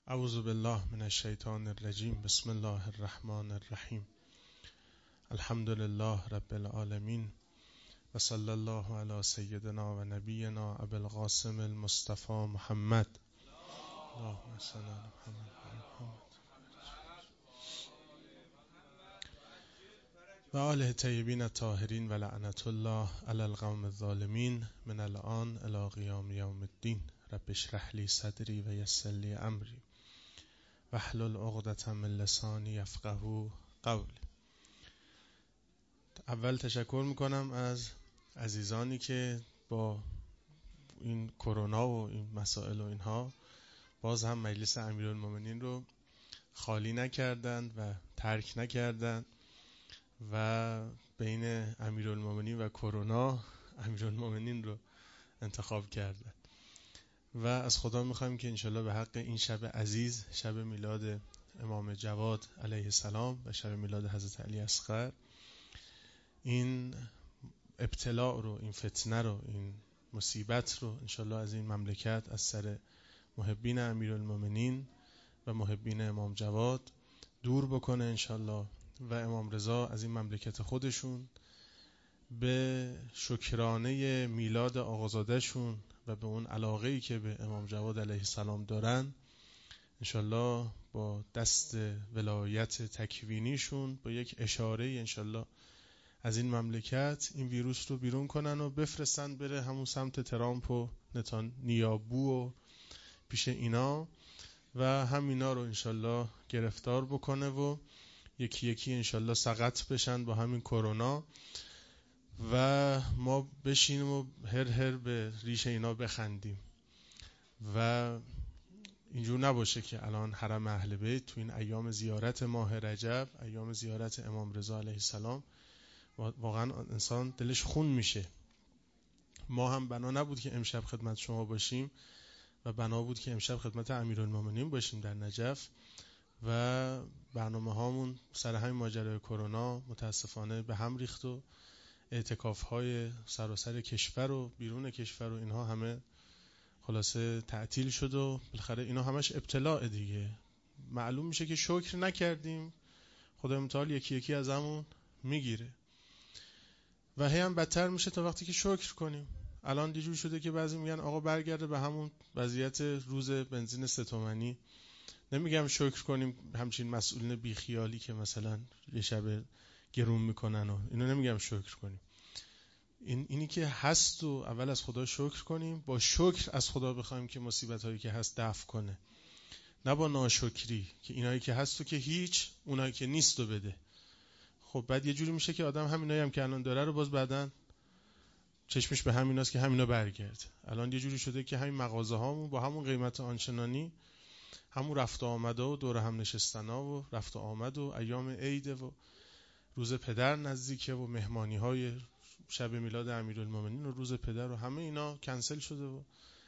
اعوذ بالله من الشیطان الرجیم. بسم الله الرحمن الرحیم. الحمد لله رب العالمین و صلی الله علی سیدنا و نبینا ابی القاسم المصطفى محمد. اللهم صل علی محمد و آله طیبین الطاهرین و لعنت الله علی القوم الظالمین من الان الی قیام یوم الدین. رب اشرح لی صدری و یسر لی امری واحلل عقدة من لسانی یفقهوا قولی. اول تشکر میکنم از عزیزانی که با این کرونا و این مسائل و اینها باز هم مجلس امیرالمومنین رو خالی نکردند و ترک نکردند و بین امیرالمومنین و کرونا امیرالمومنین رو انتخاب کردند و از خدا میخوایم که انشالله به حق این شب عزیز، شب میلاد امام جواد علیه السلام و شب میلاد حضرت علی اصغر، این ابتلاء رو، این فتنه رو، این مصیبت رو انشالله از این مملکت، از سر محبین امیرالمومنین و محبین امام جواد دور بکنه انشالله و امام رضا از این مملکت خودشون به شکرانه میلاد آقازاده شون و به اون علاقه‌ای که به امام جواد علیه السلام دارن انشالله با دست ولایت تکوینیشون با یک اشاره انشالله از این مملکت این ویروس رو بیرون کنن و بفرستن بره همون سمت ترامپ و نتانیاهو و پیش اینا و هم اینا رو انشالله گرفتار بکنه و یکی یکی انشالله سقط بشن با همین کرونا و ما بشینیم و هر به ریش اینا بخندیم و اینجور نباشه که الان حرم اهل بیت تو این ایام زیارت ماه رجب، ایام زیارت امام رضا علیه السلام، واقعا انسان دلش خون میشه. ما هم بنا نبود که امشب خدمت شما باشیم و بنا بود که امشب خدمت امیرالمومنین باشیم در نجف و برنامه هامون سر همین ماجرای کرونا متاسفانه به هم ریخت و اعتکاف های سراسر کشور و بیرون کشور و اینها همه خلاصه تعطیل شد و بالاخره اینا همش ابتلاء دیگه. معلوم میشه که شکر نکردیم خدای متعال یکی یکی از همون میگیره و هی هم بدتر میشه تا وقتی که شکر کنیم. الان دیجور شده که بعضی میگن آقا برگرده به همون وضعیت روز بنزین 3 تومانی. نمیگم شکر کنیم همچین مسئولین بیخیالی که مثلا یه شب گرون میکنن و اینو نمیگم شکر کنیم. اینی که هست و اول از خدا شکر کنیم، با شکر از خدا بخوایم که مصیبت هایی که هست دفع کنه، نه با ناشکری که اینایی که هست و که هیچ، اونایی که نیست و بده. خب بعد یه جوری میشه که آدم همینایی هم که الان داره رو باز بعدن چشمش به همیناست که همینا برگرد. الان یه جوری شده که همین مغازه هامون با همون قیمت آنچنانی، همون رفت و آمده و دور هم نشستنا و رفت و آمد و ایام عید و روز پدر نزدیکه و مهمانی های شب میلاد امیرالمومنین و روز پدر و همه اینا کنسل شده و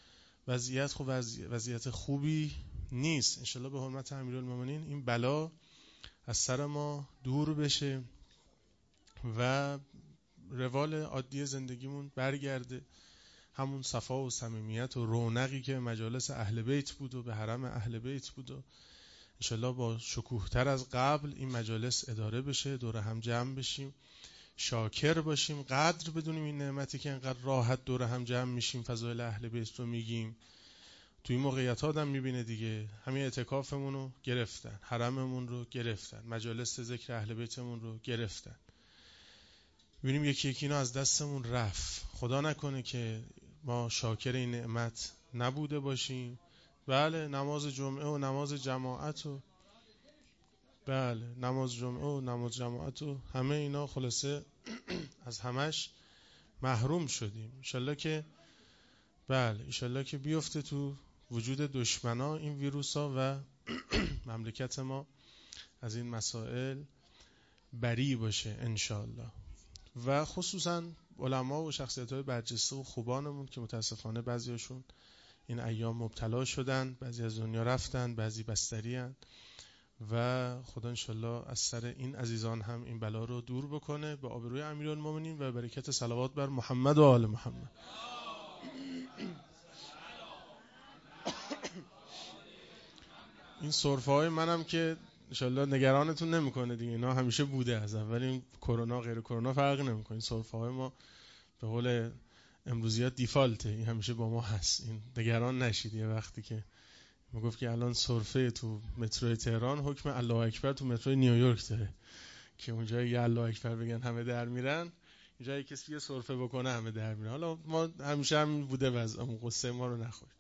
وضعیت خوبی نیست. انشالله به حرمت امیرالمومنین این بلا از سر ما دور بشه و روال عادی زندگیمون برگرده، همون صفا و صمیمیت و رونقی که مجالس اهل بیت بود و به حرم اهل بیت بود و انشالله با شکوهتر از قبل این مجالس اداره بشه، دور هم جمع بشیم، شاکر باشیم، قدر بدونیم این نعمتی که انقدر راحت دور هم جمع میشیم فضایل اهل بیت رو میگیم. توی این موقعیت ها آدم میبینه دیگه همین اعتکافمون رو گرفتن، حرممون رو گرفتن، مجالس ذکر اهل بیتمون رو گرفتن، میبینیم یکی یکی اینا از دستمون رفت. خدا نکنه که ما شاکر این نعمت نبوده باشیم. بله نماز جمعه و نماز جماعت و نماز جمعه و نماز جماعت و همه اینا خلاصه از همش محروم شدیم. انشالله که بیفته تو وجود دشمنا این ویروس ها و مملکت ما از این مسائل بری باشه انشالله. و خصوصا علما و شخصیت های برجسته و خوبانمون که متاسفانه بعضیاشون این ایام مبتلا شدن، بعضی از دنیا رفتن، بعضی بستری هن و خدا انشالله از سر این عزیزان هم این بلا رو دور بکنه به آبروی امیرالمومنین و برکت صلوات بر محمد و آل محمد. این سرفه‌های منم که انشالله نگرانتون نمیکنه دیگه، اینا همیشه بوده از اول، این کرونا غیر کرونا فرق نمیکنه. این سرفه‌های ما به قول امروزیات دیفالته، این همیشه با ما هست. این نگران نشید. یه وقتی که ما گفت که الان سرفه تو مترو تهران حکم الله اکبر تو مترو نیویورک داره که اونجا یه الله اکبر بگن همه در میرن، اینجا کسی یه سرفه بکنه همه در میرن. حالا ما همیشه هم بوده وضعمون، قصه ما رو نخورید.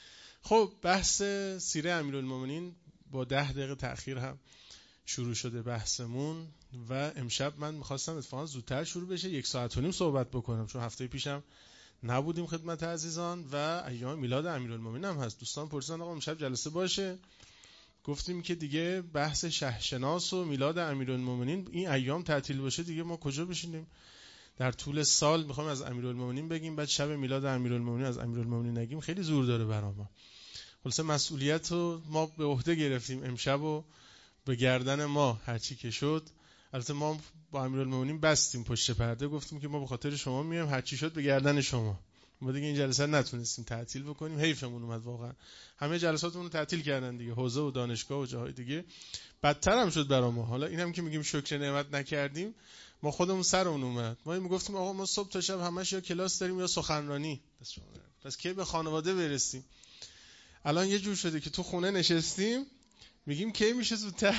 خب بحث سیره امیرالمومنین با 10 دقیقه تأخیر هم شروع شده بحثمون و امشب من می‌خواستم اتفاقا زودتر شروع بشه، 1 ساعت و نیم صحبت بکنم، چون هفته پیشم نبودیم خدمت عزیزان و ایام میلاد امیرالمومنین هم هست. دوستان پرسیدن آقا امشب جلسه باشه، گفتیم که دیگه بحث شهرشناس و میلاد امیرالمومنین این ایام تعطیل باشه دیگه ما کجا بشینیم؟ در طول سال میخوایم از امیرالمومنین بگیم، بعد شب میلاد امیرالمومنین از امیرالمومنین نگیم، خیلی زور داره برای ما. خلاص مسئولیت رو ما به عهده گرفتیم امشب و به گردن ما هرچی که شد. البته ما با امیرالمومنین بستیم پشت پرده، گفتیم که ما به خاطر شما میایم، هرچی شد به گردن شما. ما دیگه این جلسه نتونستیم تعطیل بکنیم، حیفمون اومد واقعا. همه جلساتمون رو تعطیل کردن دیگه، حوزه و دانشگاه و جاهای دیگه. بدتر هم شد برای ما. حالا اینم که میگیم شکر نعمت نکردیم، ما خودمون سرمون اومد. ما میگفتیم آقا ما صبح تا شب همش یا کلاس داریم یا سخنرانی، پس کی به خانواده برسیم؟ الان یه جور شده که تو خونه نشستیم میگیم کی میشه زودتر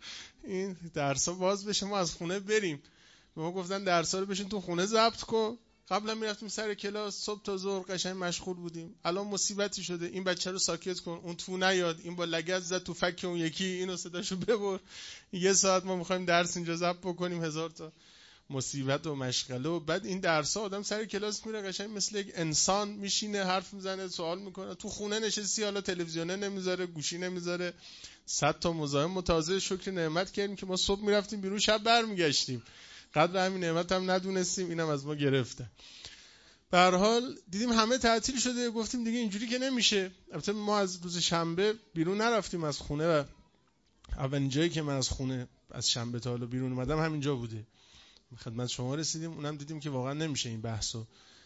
این درسا باز بشه ما از خونه بریم. به ما گفتن درسا رو بشین تو خونه ضبط کن. قبلا میرفتیم سر کلاس صبح تا ظهر قشنگ مشغول بودیم. الان مصیبتی شده، این بچه رو ساکت کن، اون تو نیاد، این با لگد زد تو فک اون یکی، اینو صداشو ببر. 1 ساعت ما میخوایم درس اینجا ضبط بکنیم، 1000 تا مصیبت و مشغله. و بعد این درسا آدم سر کلاس میره قشنگ مثل یک انسان میشینه حرف میزنه سوال میکنه. تو خونه نشستی، حالا تلویزیونه نمیذاره، گوشی نمیذاره، 100 تا مزاحم متعاضد. شکر نعمت کردیم که ما صبح میرفتیم بیرون، شب برمیگشتیم. قدر همین نعمت هم ندونستیم، اینم از ما گرفته. به هر حال دیدیم همه تعطیل شده، گفتیم دیگه اینجوری که نمیشه. البته ما از روز شنبه بیرون نرفتیم از خونه و اولین جایی که من از خونه از شنبه تا حالا بیرون اومدم همینجا بوده. خدمت شما رسیدیم، اونم دیدیم که واقعا نمیشه این بحثو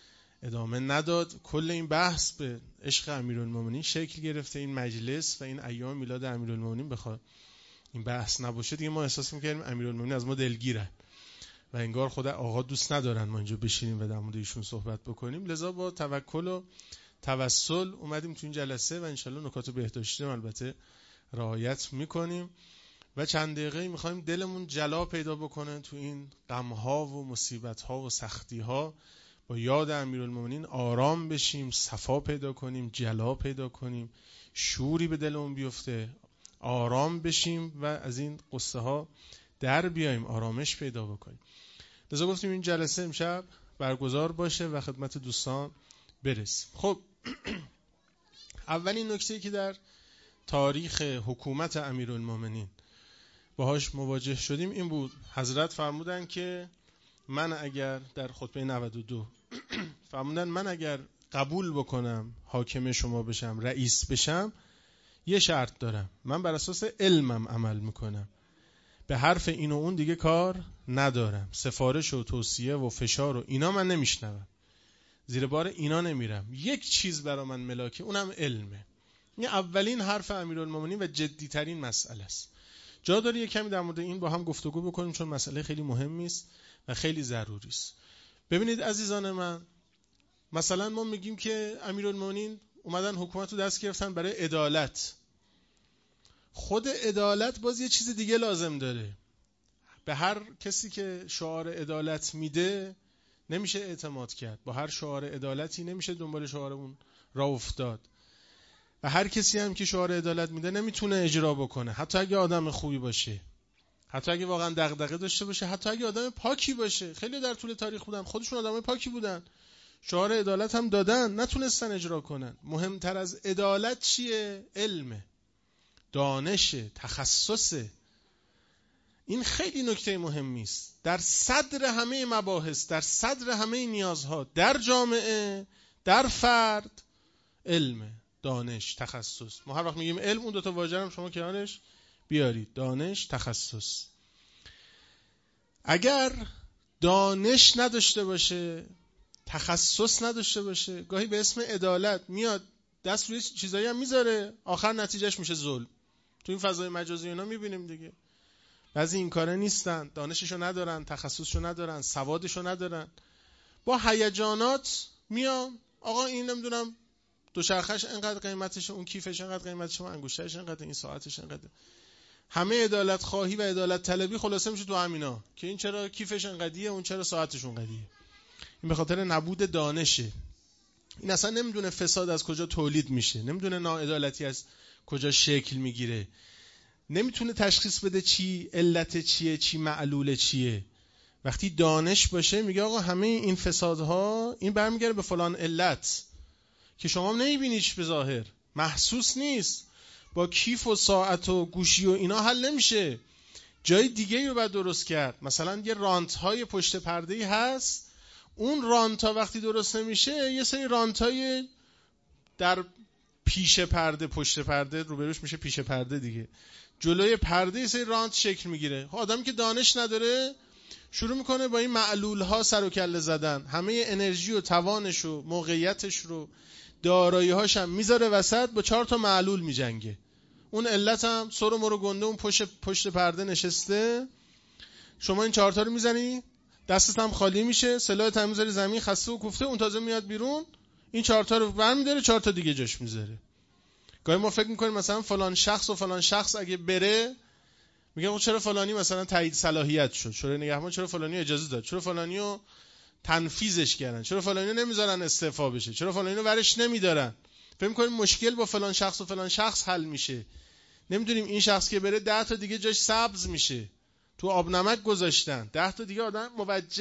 ادامه نداد. کل این بحث به عشق امیرالمومنین شکل گرفته، این مجلس و این ایام میلاد امیرالمومنین. بخواد این بحث نباشه دیگه ما احساس می‌کردیم امیرالمومنین از ما دلگیرن و انگار خود آقا دوست ندارن ما اینجا بشینیم و در مورد ایشون صحبت بکنیم. لذا با توکل و توسل اومدیم تو این جلسه و انشالله نکات بهداشتی البته رعایت میکنیم و چند دقیقه میخوایم دلمون جلا پیدا بکنه تو این غم‌ها و مصیبت‌ها و سختی‌ها. با یاد امیرالمومنین آرام بشیم، صفا پیدا کنیم، جلا پیدا کنیم، شوری به دلمون بیفته، آرام بشیم و از این قصه ها در بیایم، آرامش پیدا بکنیم. لذا گفتیم این جلسه امشب برگزار باشه و خدمت دوستان برسیم. خب اولین نکته‌ای که در تاریخ حکومت امیرالمومنین باهاش مواجه شدیم این بود. حضرت فرمودن که من اگر در خطبه 92 فرمودن من اگر قبول بکنم حاکم شما بشم، رئیس بشم، یه شرط دارم، من بر اساس علمم عمل میکنم، به حرف این و اون دیگه کار ندارم، سفارش و توصیه و فشار و اینا من نمیشنوم، زیر بار اینا نمیرم، یک چیز برا من ملاکه، اونم علمه. این اولین حرف امیرالمومنین و جدی ترین مسئله است. جا داره یک کمی در مورد این با هم گفتگو بکنیم چون مسئله خیلی مهمی است و خیلی ضروری است. ببینید عزیزان من، مثلا ما میگیم که امیرالمومنین اومدن حکومت رو دست گرفتن برای عدالت. خود عدالت باز یه چیز دیگه لازم داره. به هر کسی که شعار عدالت میده نمیشه اعتماد کرد، با هر شعار عدالتی نمیشه دنبال شعار اون راه افتاد و هر کسی هم که شعار عدالت میده نمیتونه اجرا بکنه، حتی اگه آدم خوبی باشه، حتی اگه واقعا دغدغه داشته باشه، حتی اگه آدم پاکی باشه. خیلی در طول تاریخ بودن خودشون آدمای پاکی بودن، شعار عدالت هم دادن، نتونستن اجرا کنن. مهمتر از عدالت چیه؟ علمه، دانشه، تخصصه. این خیلی نکته مهمی است. در صدر همه مباحث، در صدر همه نیازها در جامعه، در فرد، علم، دانش، تخصص. ما هر وقت میگیم علم اون 2 تا واژه رو شما کنارش بیارید، دانش، تخصص. اگر دانش نداشته باشه، تخصص نداشته باشه، گاهی به اسم عدالت میاد دست روی چیزایی هم میذاره، آخر نتیجهش میشه ظلم. تو این فضای مجازی اینا میبینیم دیگه. بعضی این کاره نیستن، دانششو ندارن، تخصصشو ندارن، سوادشو ندارن، با هیجانات میان آقا این نمیدونم دوچرخه‌اش اینقدر قیمتشه، اون کیفش اینقدر قیمتشه، اون انگشترش اینقدر، این ساعتش اینقدر. همه عدالت خواهی و عدالت طلبی خلاصه میشه تو همینا که این چرا کیفش اینقدیه، اون چرا ساعتش اونقدیه. این به خاطر نبود دانشه. این اصلا نمیدونه فساد از کجا تولید میشه، نمیدونه ناعدالتی از کجا شکل میگیره، نمیتونه تشخیص بده چی علت چیه، چی معلول چیه. وقتی دانش باشه میگه آقا همه این فسادها این برمیگره به فلان علت که شما نمیبینیش، به ظاهر محسوس نیست، با کیف و ساعت و گوشی و اینا حل نمیشه. جای دیگه رو باید درست کرد. مثلا یه رانت های پشت پرده‌ای هست، اون رانت ها وقتی درست نمیشه یه سری رانت های در پیش پرده، پشت پرده روبروش میشه پیش پرده دیگه، جلوی پرده یه سری رانت شکل میگیره. آدمی که دانش نداره شروع میکنه با این معلول ها سر و کله زدن، همه انرژی و توانش و موقعیتش رو، دارایی هاش هم میذاره وسط، با 4 تا معلول میجنگه. اون علت هم سر و مرو گنده اون پشت پرده نشسته. شما این 4 تا رو میزنی دستت هم خالی میشه، سلاحت هم میذاری زمین خسته و کوفته، اون تازه میاد بیرون این 4 تا رو برمی‌داره 4 تا دیگه جاش میذاره. گاهی ما فکر میکنیم مثلا فلان شخص و فلان شخص اگه بره میگه چرا فلانی مثلا تایید صلاحیت شد، چرا نگهبان چرا فلانی اجازه داد، چرا فلانیو تنفیذش کردن، چرا فلانیو نمیذارن استعفا بشه، چرا فلانیو ورش نمیدارن. فکر میکنیم مشکل با فلان شخص و فلان شخص حل میشه. نمیدونیم این شخص که بره 10 تا دیگه جاش سبز میشه، تو آب نمک گذاشتن، 10 تا دیگه آدم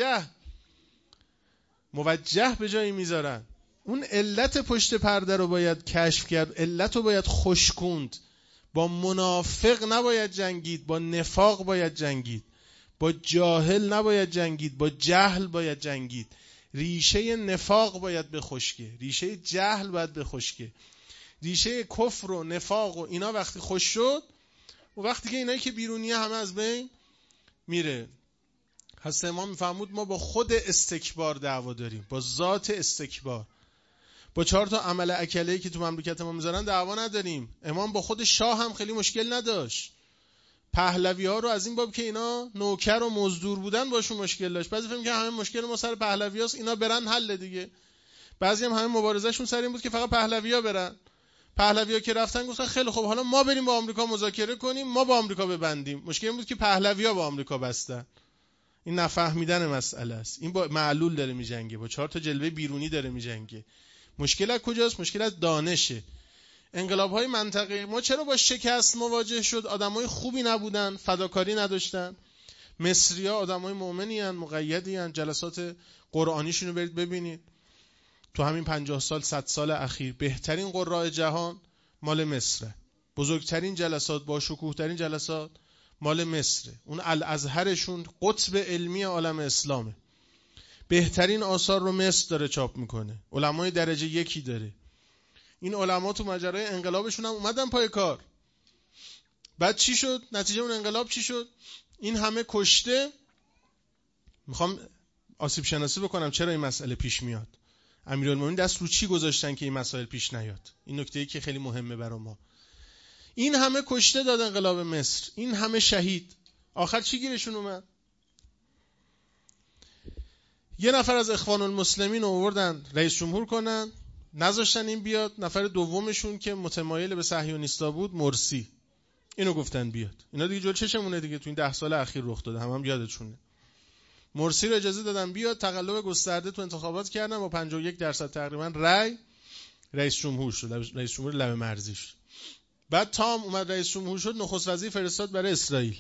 موجه به جایی میذارن. اون علت پشت پرده رو باید کشف کرد، علت رو باید خشکوند. با منافق نباید جنگید، با نفاق باید جنگید، با جاهل نباید جنگید، با جهل باید جنگید. ریشه نفاق باید بخشکه، ریشه جهل باید بخشکه، ریشه کفر و نفاق و اینا وقتی خوش شد و وقتی که اینایی که بیرونیه همه از بین میره. حضرت امام میفرمود ما با خود استکبار دعوا داریم، با ذات استکبار. با 4 تا عمل اکله‌ای که تو مملکت ما میذارن دعوا نداریم. امام با خود شاه هم خیلی مشکل نداشت. پهلوی ها رو از این باب که اینا نوکر و مزدور بودن باشون مشکل داشت. بعضی فکر می‌کنن همه مشکل ما سر پهلویاست، اینا برن حل دیگه. بعضی هم همه مبارزه‌شون سر این بود که فقط پهلوی‌ها برن. پهلوی‌ها که رفتن گفتن خیلی خوب حالا ما بریم با آمریکا مذاکره کنیم، ما با آمریکا ببندیم. مشکل این بود که پهلوی‌ها با آمریکا بستن. این نفهمیدن مسئله است. این با معلول داره میجنگه، با 4 تا جلوه بیرونی داره میجنگه. مشکل از کجاست؟ مشکل از دانشه. انقلاب‌های منطقه ما چرا با شکست مواجه شد؟ آدمای خوبی نبودن، فداکاری نداشتن. مصری‌ها آدمای مؤمنی ان، مقیدی ان. جلسات قرآنیشون رو برید ببینید. تو همین 50 سال 100 سال اخیر بهترین قراء جهان مال مصره. بزرگترین جلسات، با شکوه‌ترین جلسات مال مصره. اون الازهرشون قطب علمی عالم اسلامه. بهترین آثار رو مصر داره چاپ میکنه. علمای درجه 1 داره. این علما تو ماجرای انقلابشون هم اومدن پای کار. بعد چی شد؟ نتیجه اون انقلاب چی شد؟ این همه کشته. میخوام آسیب شناسی بکنم چرا این مسئله پیش میاد. امیرالمومنین دست رو چی گذاشتن که این مسائل پیش نیاد؟ این نکته‌ای که خیلی مهمه برای ما. این همه کشته داد انقلاب مصر، این همه شهید، آخر چی گیرشون اومد؟ یه نفر از اخوان المسلمین آوردن رئیس جمهور کنن، نذاشتن این بیاد. نفر دومشون که متمایل به صهیونیستا بود، مرسی، اینو گفتن بیاد. اینا دیگه جلوی چشمونه دیگه، تو این 10 سال اخیر رخ داده، هم یادتونه. مرسی رو اجازه دادن بیاد، تقلب گسترده تو انتخابات کردن، با 51% تقریبا رأی رئیس جمهور شد، رئیس جمهور لبه مرزی شد. بعد تام اومد رئیس جمهور شد، نخست وزیر فرستاد برای اسرائیل،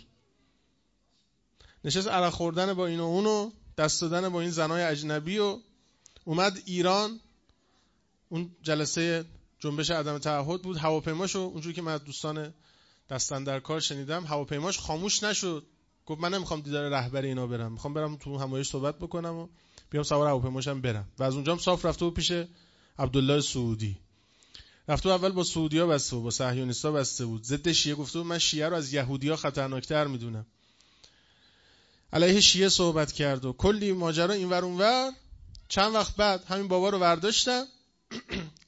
نشست عرق خوردن با این و اونو، دست دادن با این زنای اجنبی، و اومد ایران. اون جلسه جنبش عدم تعهد بود، هواپیماشو اونجوری که من از دوستان دستن در کار شنیدم، هواپیماش خاموش نشد. گفت من نمیخوام دیدار رهبر اینا برم، میخوام برم تو همایش صحبت بکنم و بیام سوار هواپیماشم برم. و از اونجام صاف رفته و پیش عبدالله سعودی. رفته اول با سعودیا بسته بود، با صهیونیستا بسته بود، ضد شیعه گفته بود من شیعه رو از یهودیا خطرناکتر میدونم. علیه شیعه صحبت کرد و کلی ماجرا اینور اونور. چند وقت بعد همین بابا رو برداشتن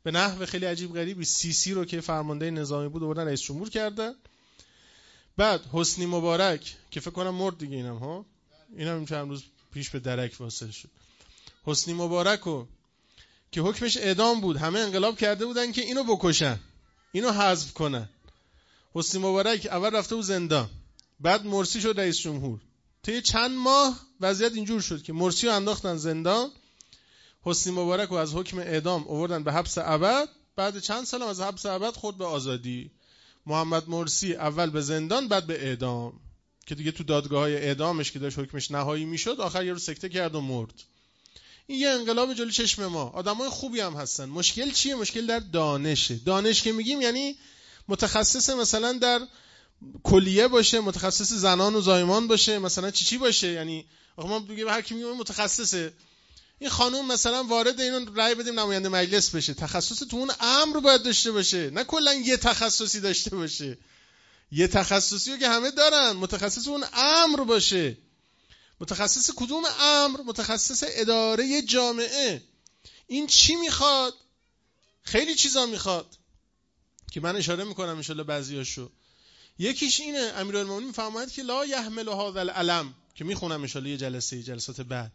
به نحو خیلی عجیب غریبی سیسی رو که فرمانده نظامی بود آوردن رئیس جمهور کردن. بعد حسنی مبارک که فکر کنم مرد دیگه، اینم چند روز پیش به درک واصل شد. حسنی مبارکو که حکمش اعدام بود، همه انقلاب کرده بودن که اینو بکشن، اینو حذف کنن. حسنی مبارک اول رفته بود زندان، بعد مرسی شد رئیس جمهور. طی چند ماه وضعیت اینجور شد که مرسی رو انداختن زندان، حسنی مبارک رو از حکم اعدام آوردن به حبس ابد، بعد چند سال از حبس ابد خود به آزادی. محمد مرسی اول به زندان بعد به اعدام، که دیگه تو دادگاه‌های اعدامش که داشت حکمش نهایی میشد آخر یه رو سکته کرد و مرد. این یه انقلاب جلوی چشم ما. آدمای خوبی هم هستن. مشکل چیه؟ مشکل در دانشه. دانش که میگیم یعنی متخصص مثلا در کلیه باشه، متخصص زنان و زایمان باشه، مثلا چی باشه. یعنی آخه ما دیگه هر کی میگه متخصصه، این خانم مثلا وارد اینو رأی بدیم نماینده مجلس بشه، تخصص تو اون امر باید داشته باشه، نه کلا یه تخصصی داشته باشه. یه تخصصی رو که همه دارن، متخصص اون امر باشه. متخصص کدوم امر؟ متخصص اداره جامعه. این چی میخواد؟ خیلی چیزا میخواد که من اشاره میکنم ان شاءالله بعضیاشو. یکیش اینه امیرالمومنین میفرماید که لا یحمل هذا العلم، که میخونم ان شاءالله یه جلسات بعد.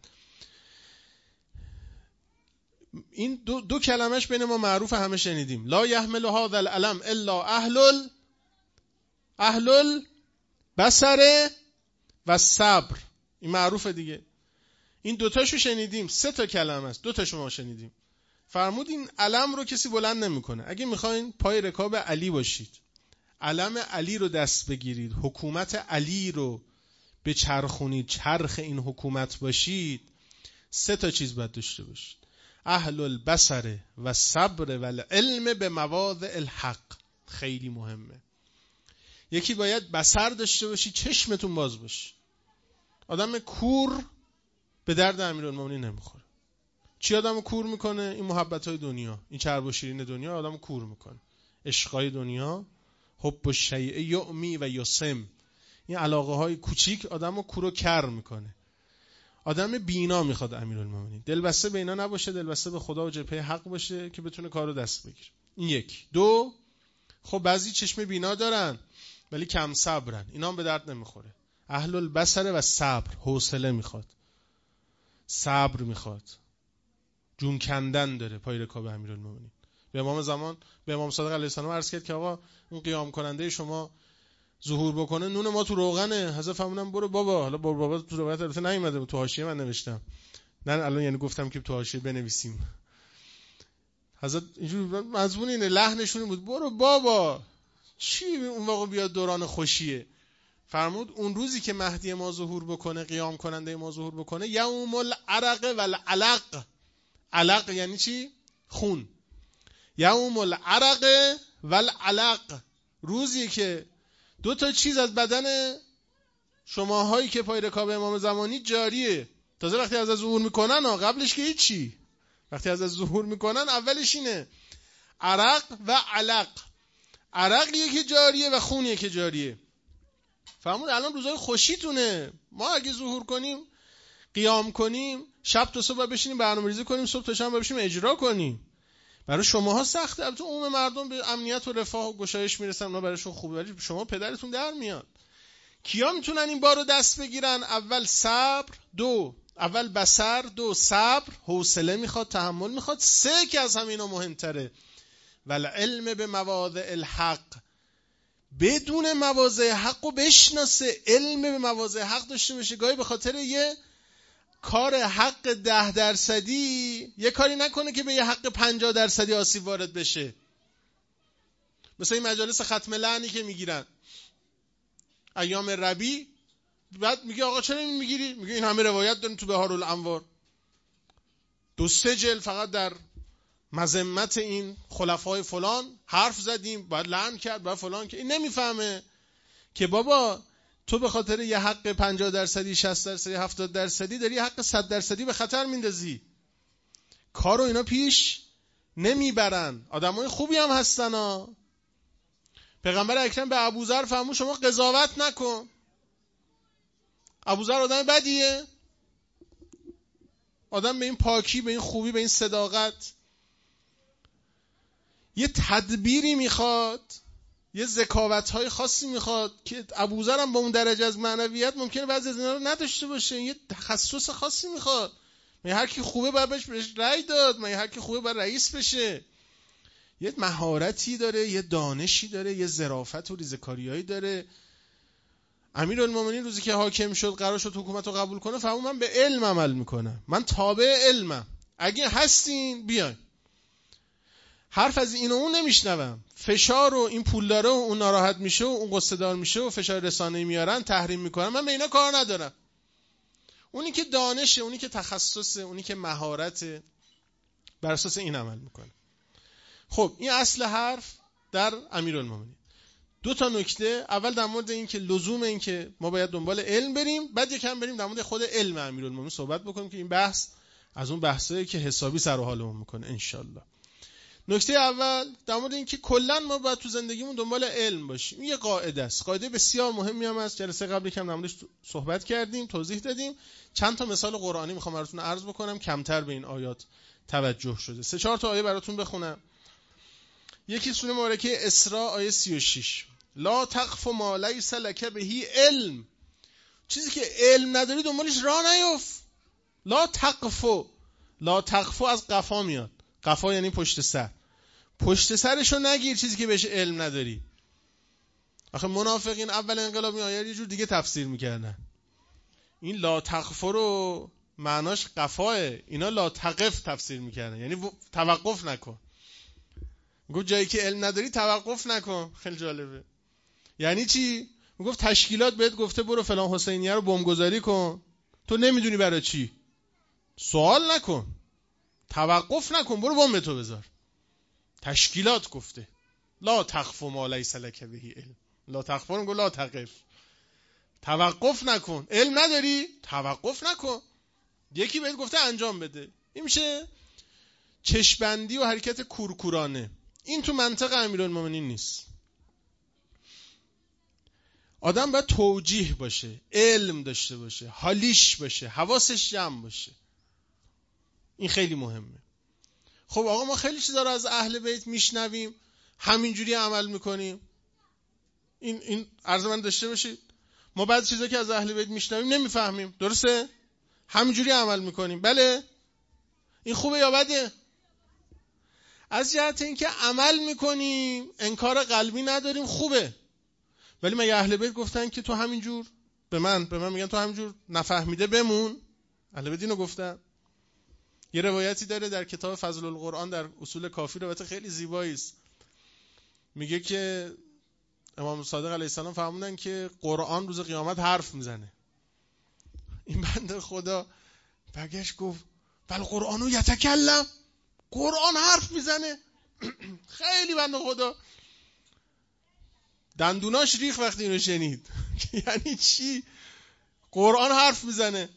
این دو کلمش بین ما معروف، همه شنیدیم. لا یحمل هذا العلم الا اهل البصر و صبر. این معروفه دیگه. این دوتاشو شنیدیم. 3 تا کلمه است، 2 تاشو ما شنیدیم. فرمود این علم رو کسی بلند نمیکنه. اگه میخواین پای رکاب علی باشید، علم علی رو دست بگیرید، حکومت علی رو بچرخونید، چرخ این حکومت باشید، 3 تا چیز باید داشته باشید: اهل البصر و صبر و العلم به مواضع الحق. خیلی مهمه. یکی باید بصر داشته باشی، چشمتون باز باشه. آدم کور به درد امیرالمومنین نمیخوره. چی آدمو کور میکنه؟ این محبت‌های دنیا، این چرب و شیرین دنیا آدمو کور میکنه. عشقای دنیا، حب الشیء یعمی و یسم، این علاقه‌های کوچیک آدمو کور و کر میکنه. آدم بینا میخواد امیرالمومنین. دلبسته به اینا نباشه، دلبسته به خدا و جبهه حق باشه که بتونه کارو دست بگیره. این 1. 2، خب بعضی چشم بینا دارن ولی کم صبرن، اینا هم به درد نمیخوره. اهل البصر و صبر، حوصله میخواد، صبر میخواد، جون کندن داره پای رکاب امیرالمومنین. به امام زمان، به امام صادق علیه السلام عرض کرد که آقا اون قیام کننده شما ظهور بکنه، نون ما تو روغنه. حضرت فرمودن برو بابا. حالا برو بابا تو روایت البته نیومده، تو حاشیه من نوشتم، نه الان یعنی گفتم که تو حاشیه بنویسیم. حضرت اینجوری مضمون اینه، لحنشون بود برو بابا. چی اون موقع بیاد دوران خوشیه؟ فرمود اون روزی که مهدی ما ظهور بکنه، قیام کننده ما ظهور بکنه، یوم العرق والعلق. علق یعنی چی؟ خون. یوم العرق والعلق، روزی که 2 تا چیز از بدن شماهایی که پای رکاب امام زمانی جاریه. تازه وقتی از ظهور میکنن، قبلش که هیچی. وقتی از ظهور میکنن اولش اینه عرق و علق. عرق یکی جاریه و خون یکی جاریه. فرمود الان روزای خوشیتونه، ما اگه ظهور کنیم، قیام کنیم، شب تا صبح بشینیم برنامه‌ریزی کنیم، صبح تا شب بشینیم اجرا کنیم، برای شماها سخته. البته عموم مردم به امنیت و رفاه و گشایش میرسن، اونا براشون خوبه، ولی شما پدرتون در میاد. کیا میتونن این بارو دست بگیرن؟ اول صبر، 2 اول بصر، 2 صبر، حوصله میخواد، تحمل میخواد، 3 که از همینا مهمتره والعلم به مواضع الحق. بدون مواضع حق رو بشناسه، علم به مواضع حق داشته باشه. گاهی به خاطر یه کار حق 10% یه کاری نکنه که به یه حق 50% آسیب وارد بشه. مثلا این مجالس ختم لعنی که میگیرن ایام ربیع، بعد میگه آقا چرا این میگیری؟ میگه این همه روایت داریم تو بهارالانوار، 2-3 جلد فقط در مذمت این خلفای فلان حرف زدیم، بعد لعن کرد، بعد فلان. که این نمیفهمه که بابا تو به خاطر یه حق 50%، 60%، 70% داری یه حق 100% به خطر میندازی. کارو اینا پیش نمیبرن. آدمای خوبی هم هستن ها. پیغمبر اکرم به ابوذر فرمود شما قضاوت نکن. ابوذر آدم بدیه؟ آدم به این پاکی، به این خوبی، به این صداقت. یه تدبیری میخواد، یه ذکاوت‌های خاصی میخواد که ابوذر هم با اون درجه از معنویت ممکنه بعضی از اینا رو نداشته باشه. یه تخصص خاصی میخواد. من هر کی خوبه باید بهش رأی داد، من هر کی خوبه باید رئیس بشه. یه مهارتی داره، یه دانشی داره، یه ظرافت و ریزکاریایی داره. امیرالمومنین روزی که حاکم شد، قرار شد حکومت رو قبول کنه، فهمون من به علم عمل میکنم، من تابع علمم، اگه هستین بیاین. حرف از این و اون نمیشنوم. فشار و این پول داره و اون ناراحت میشه و اون قصه دار میشه و فشار رسانه‌ای میارن، تحریم میکنن، من به اینا کار ندارم. اونی که دانشه، اونی که تخصصه، اونی که مهارته، بر اساس این عمل میکنه. خب این اصل حرف در امیرالمومنین. دو تا نکته. اول در مورد این که لزوم این که ما باید دنبال علم بریم، بعد یکم بریم در مورد خود علم امیرالمومنین صحبت بکنیم که این بحث از اون بحثایی که حسابی سر و حالمون میکنه انشالله. نکته اول در مورد این که کلا ما باید تو زندگیمون دنبال علم باشیم. این یه قاعده است، قاعده بسیار مهمی هم است. جلسه قبلی کم در موردش صحبت کردیم، توضیح دادیم. چند تا مثال قرآنی میخوام براتون عرض بکنم، کمتر به این آیات توجه شده. 3-4 تا آیه براتون بخونم. یکی سوره مبارکه اسراء آیه 36. لا تقف ما لیس لک به علم. چیزی که علم نداری دنبالش راه نیفت. لا تقف از قفا میاد. قفا یعنی پشت سر. پشت سرشو نگیر چیزی که بهش علم نداری. آخه منافقین اول انقلاب این آیه یه جور دیگه تفسیر میکردن. این لا تقف رو معناش قفاه، اینا لا تقف تفسیر میکردن، یعنی توقف نکن. میگفت جایی که علم نداری توقف نکن. خیلی جالبه. یعنی چی؟ میگفت تشکیلات بهت گفته برو فلان حسینیه رو بمبگذاری کن، تو نمیدونی برای چی، سوال نکن، توقف نکن، برو بمب تو بذار. تشکیلات گفته لا تخف ما لیس لک به علم. لا تخف رو لا تقف، توقف نکن. علم نداری توقف نکن. یکی بهت گفته انجام بده. این میشه چشم‌بندی و حرکت کورکورانه. این تو منطق امیرالمومنین نیست. آدم باید توجیه باشه، علم داشته باشه، حالیش باشه، حواسش جمع باشه. این خیلی مهمه. خب آقا ما خیلی چیزا رو از اهل بیت میشنویم، همینجوری عمل میکنیم. این عرض من داشته باشید، ما بعضی چیزا که از اهل بیت میشنویم نمیفهمیم، درسته؟ همینجوری عمل میکنیم. بله، این خوبه یا بده؟ از جهت اینکه عمل میکنیم، انکار قلبی نداریم، خوبه. ولی من اهل بیت گفتن که تو همینجور به من میگن تو همینجور نفهمیده بمون. اهل بیت اینو گفتن. یه روایتی داره در کتاب فضل القرآن در اصول کافی، روایت خیلی زیبایی است. میگه که امام صادق علیه السلام فرمودن که قرآن روز قیامت حرف میزنه. این بنده خدا برگشت گفت بل قرآنو یتکلم، قرآن حرف میزنه. خیلی بنده خدا دندوناش ریخ وقتی اینو شنید. یعنی چی؟ قرآن حرف میزنه؟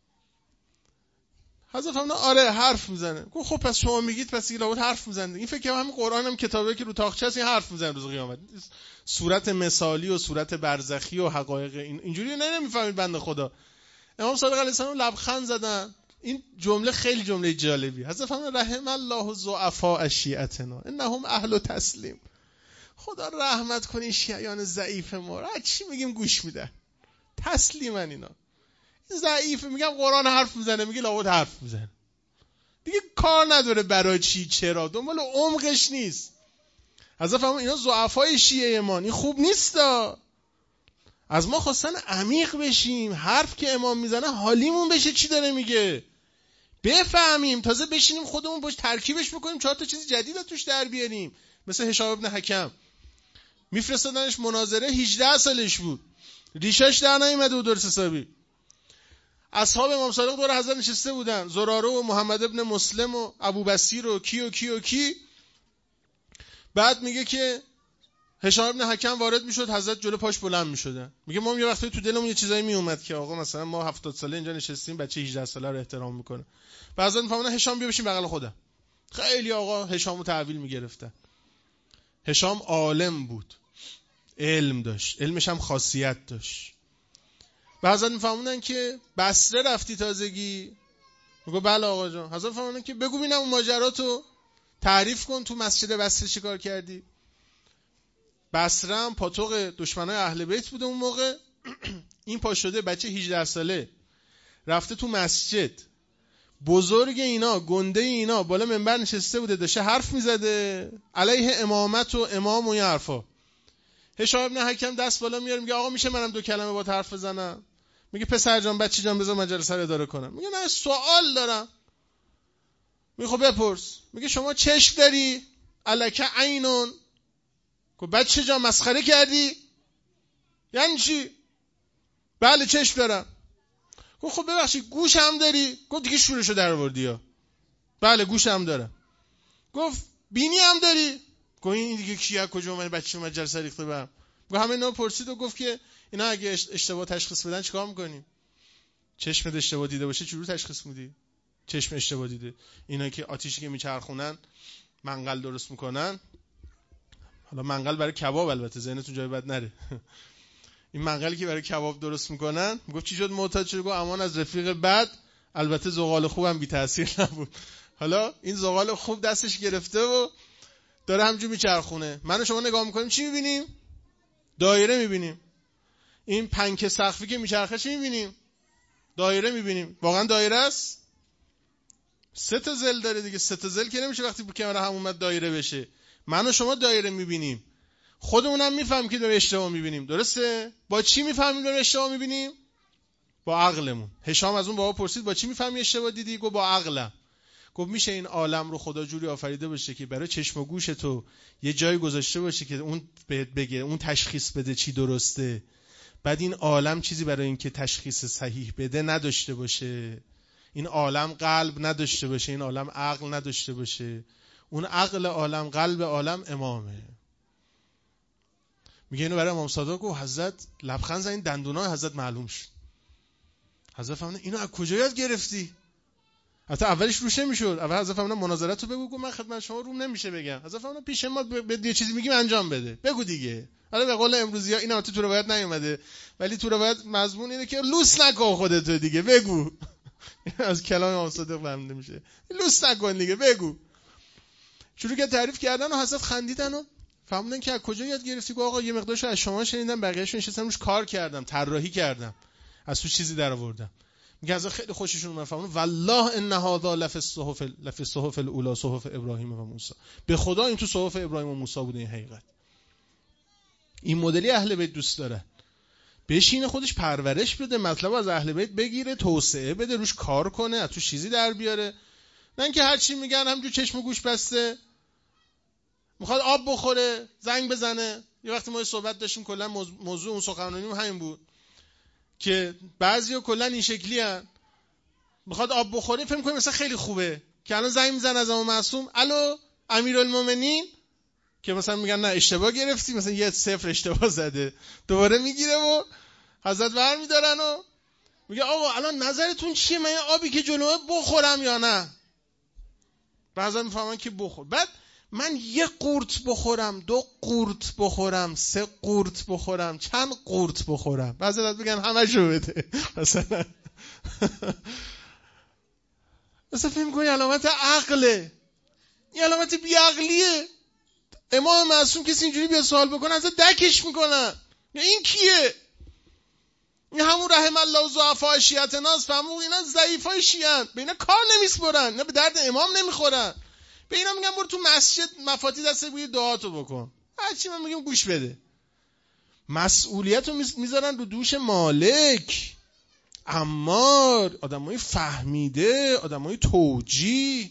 حضرت فرمودن آره حرف میزنه. گفت خب پس شما میگید پس این لابد حرف میزنه. این فکر کنم همین قرآن هم کتابه که رو تاقچه است، این حرف میزنه روز قیامت. صورت مثالی و صورت برزخی و حقایق اینجوری نمیفهمید بنده خدا. امام صادق علیه السلام لبخند زدن. این جمله خیلی جمله جالبی. حضرت فرمودن رحم الله ضعفاء شیعتنا انهم اهل تسلیم. خدا رحمت کنه شیعیان ضعیف ما را چی میگیم گوش میدن، تسلیمن. اینا ضعیفه، میگم قرآن حرف میزنه، میگه لابد حرف میزنه دیگه، کار نداره برای چی چرا، دنبال عمقش نیست. حضرت فرمودن اینا ضعفای شیعه ما، این خوب نیستا. از ما خواستن عمیق بشیم، حرف که امام میزنه حالیمون بشه چی داره میگه، بفهمیم، تازه بشینیم خودمون باش ترکیبش بکنیم، 4 تا چیز جدید توش در بیاریم. مثل هشام ابن حکم میفرستادنش مناظره، 18 سالش بود، ریشش در نیامده بود درست حسابی. اصحاب امام صادق دور حضرت نشسته بودن، زراره و محمد ابن مسلم و ابو بصیر و کی. بعد میگه که هشام ابن حکم وارد میشد، حضرت جلو پاش بلند میشدن. میگه ما یه وقتی تو دلمون یه چیزایی میومد که آقا مثلا ما 70 ساله اینجا نشستیم، بچه 18 ساله رو احترام میکنه. بعضی میفهمن هشام بیا بشین بغل خودم. خیلی آقا هشامو تحویل میگرفتن. هشام عالم بود، علم داشت، علمش هم خاصیت داشت. بعضی میفهمونن که بصره رفتی تازگی. میگه بله آقا جان. حضرت فرمودن که بگو ببینم اون ماجراتو. تعریف کن تو مسجد بصره چیکار کردی. بصره هم پاتوق دشمنای اهل بیت بوده اون موقع. این پا شده بچه 18 ساله رفته تو مسجد، بزرگ اینا، گنده اینا بالا منبر نشسته بوده، داشته حرف میزده علیه امامت و امام و این حرفا. هشام ابن حکم دست بالا میاره میگه آقا میشه منم 2 کلمه با حرف بزنم؟ میگه پسر جان بچه جان بذار مجلس رو اداره کنم. میگه نه سوال دارم. میگه خب بپرس. میگه شما چشم داری؟ الک عینون. گفت بچه جان مسخره کردی؟ یعنی چی؟ بله چشم دارم. گفت خب ببخشید گوش هم داری؟ گفت دیگه شورشو در آوردی ها. بله گوش هم دارم. گفت بینی هم داری؟ گفت این دیگه کیه کجا من بچه اومد جلسه ریخته بهم. گفت همه اینا پرسید و گفت که اینا اگه اشتباه تشخیص بدن چیکار می‌کنیم؟ چشمت اشتباه دیده باشه چجوری تشخیص میدی؟ چشم اشتباه دیده. اینا که آتیشی که میچرخونن منقل درست میکنن، حالا منقل برای کباب، البته ذهنتون جای بد نره. این منقلی که برای کباب درست میکنن، گفت چی شد معتاد شد؟ گفت امان از رفیق بد، البته زغال خوبم بی تاثیر نبود. حالا این زغال خوب دستش گرفته و داره همجور میچرخونه. من و شما نگاه میکنیم چی میبینیم؟ دایره میبینیم. این پنکه سقفی که میچرخه چی میبینیم؟ دایره میبینیم. واقعا دایره است؟ 3 تا زل داره دیگه. 3 تا زل که نمیشه وقتی کنار هم اومد دایره بشه. من و شما دایره میبینیم. خودمونم میفهمیم که داره اشتباه میبینیم. درسته؟ با چی میفهمیم داره اشتباه میبینیم؟ با عقلمون. هشام از اون بابا پرسید با چی میفهمی اشتباه دیدی؟ گفت با عقلم. گفت میشه این عالم رو خدا جوری آفریده باشه که برای چشم و گوش تو یه جایی گذاشته باشه که اون بهت بگه، اون تشخیص بده چی درسته، بعد این عالم چیزی برای این که تشخیص صحیح بده نداشته باشه. این عالم قلب نداشته باشه، این عالم عقل نداشته باشه. اون عقل عالم، قلب عالم امامه. میگه اینو برای امام صادق گفت. حضرت لبخند زدن، دندونای حضرت معلوم شد. حضرت فهمیدن اینو از کجا یاد گرفتی؟ حتی اولش روش نمیشد. اول حضرت فهمیدن مناظرت رو بگو. گفت من خدمت شما روم نمیشه بگم. حضرت فهمیدن پیش ما یه چیزی میگیم انجام بده. بگو دیگه. حالا به قول امروزی‌ها این البته تو روایت نیومده، ولی تو روایت مضمون اینه که لوس نکن خودت دیگه، بگو. از کلام امام صادق فهمیده میشه. لوس نکن دیگه، بگو. شروع که تعریف کردن و حضرت خندیدن و فهمیدن که از کجا یاد گرفتی؟ گفت آقا یه مقدارشو از شما شنیدم، بقیه‌اشو نشستم روش کار کردم، طراحی کردم، از تو چیزی در آوردم. میگه حضرت خیلی خوششون اومد. فهمیدن والله ان هذا لفی الصحف الاولی صحف ابراهیم و موسی. به خدا این تو صحف ابراهیم و موسی بوده. این حقیقت. این مدلی اهل بیت دوست داره. بشینه خودش پرورش بده، مطلب از اهل بیت بگیره، توسعه بده، روش کار کنه، از تو چیزی در بیاره. نه اینکه هر چی میگن همجور چشم و گوش بسته، میخواد آب بخوره زنگ بزنه. یه وقتی ما صحبت داشتیم کلا موضوع اون سخنرانیمون همین بود که بعضیا کلا این شکلی ان، میخواد آب بخوره فکر می‌کنه مثلا خیلی خوبه که الان زنگ میزنه از امام معصوم، الو امیرالمومنین، که مثلا میگن نه اشتباه گرفتی، مثلا 1-0 اشتباه زده، دوباره میگیره و حضرت برمی‌دارن و میگه آقا الان نظرتون چیه، من آبی که جلومه بخورم یا نه؟ بعضا میفهمن که بخور. بعد من 1 قورت بخورم، 2 قورت بخورم، 3 قورت بخورم، چند قورت بخورم؟ بعضا میگن همشو بده. مثلا فکر می‌کنی علامت عقله، این علامت بیعقلیه. امام معصوم کسی اینجوری بیا سوال بکنه ازش دکش میکنن. این کیه؟ این همون رحم الله ضعفاء شیعه ناس. فهمو اینا ضعیفای شیعه، به اینا کار نمیسپرن، اینا به درد امام نمیخورن. به اینا میگن برو تو مسجد مفاتیح دست بگیر دعاتو بکن، هرچی من میگم گوش بده. مسئولیتو میذارن رو دوش مالک، عمار، آدمای فهمیده، آدمای توجیه.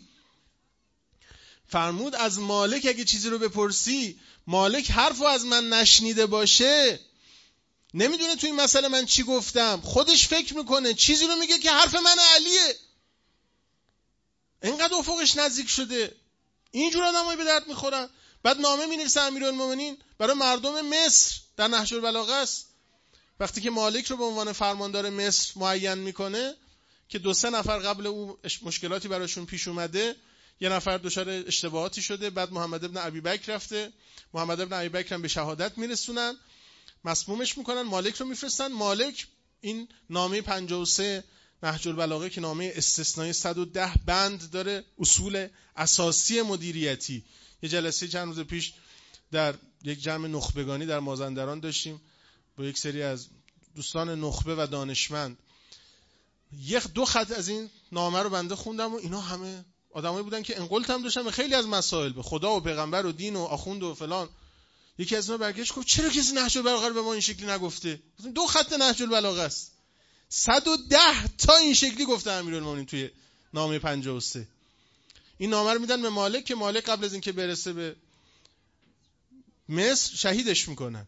فرمود از مالک اگه چیزی رو بپرسی، مالک حرفو از من نشنیده باشه، نمیدونه تو این مسئله من چی گفتم، خودش فکر میکنه چیزی رو میگه که حرف من علیه، اینقدر افقش نزدیک شده. اینجور آدمایی به درد میخورن. بعد نامه مینویسه امیرالمومنین برای مردم مصر، در نهج البلاغه است، وقتی که مالک رو به عنوان فرماندار مصر معین میکنه که 2-3 نفر قبل او مشکلاتی براشون پیش اومده، یه نفر دچار اشتباهاتی شده، بعد محمد ابن ابی بکر رفته، محمد ابن ابی بکر هم به شهادت میرسونن، مسمومش میکنن، مالک رو میفرستن. مالک این نامه 53 نهج البلاغه که نامه استثنایی 110 بند داره، اصول اساسی مدیریتی. یه جلسه چند روز پیش در یک جمع نخبگانی در مازندران داشتیم با یک سری از دوستان نخبه و دانشمند. دو خط از این نامه رو بنده خوندم و اینا همه آدمایی بودن که انقلت هم داشتن به خیلی از مسائل، به خدا و پیغمبر و دین و آخوند و فلان. یکی از اینا برگشت گفت چرا کسی نهج البلاغه رو به ما این شکلی نگفته؟ گفتم 2 خط نهج البلاغه است، 110 تا این شکلی گفته امیرالمومنین توی نامه 53. این نامه رو میدن به مالک که مالک قبل از اینکه برسه به مصر شهیدش میکنن.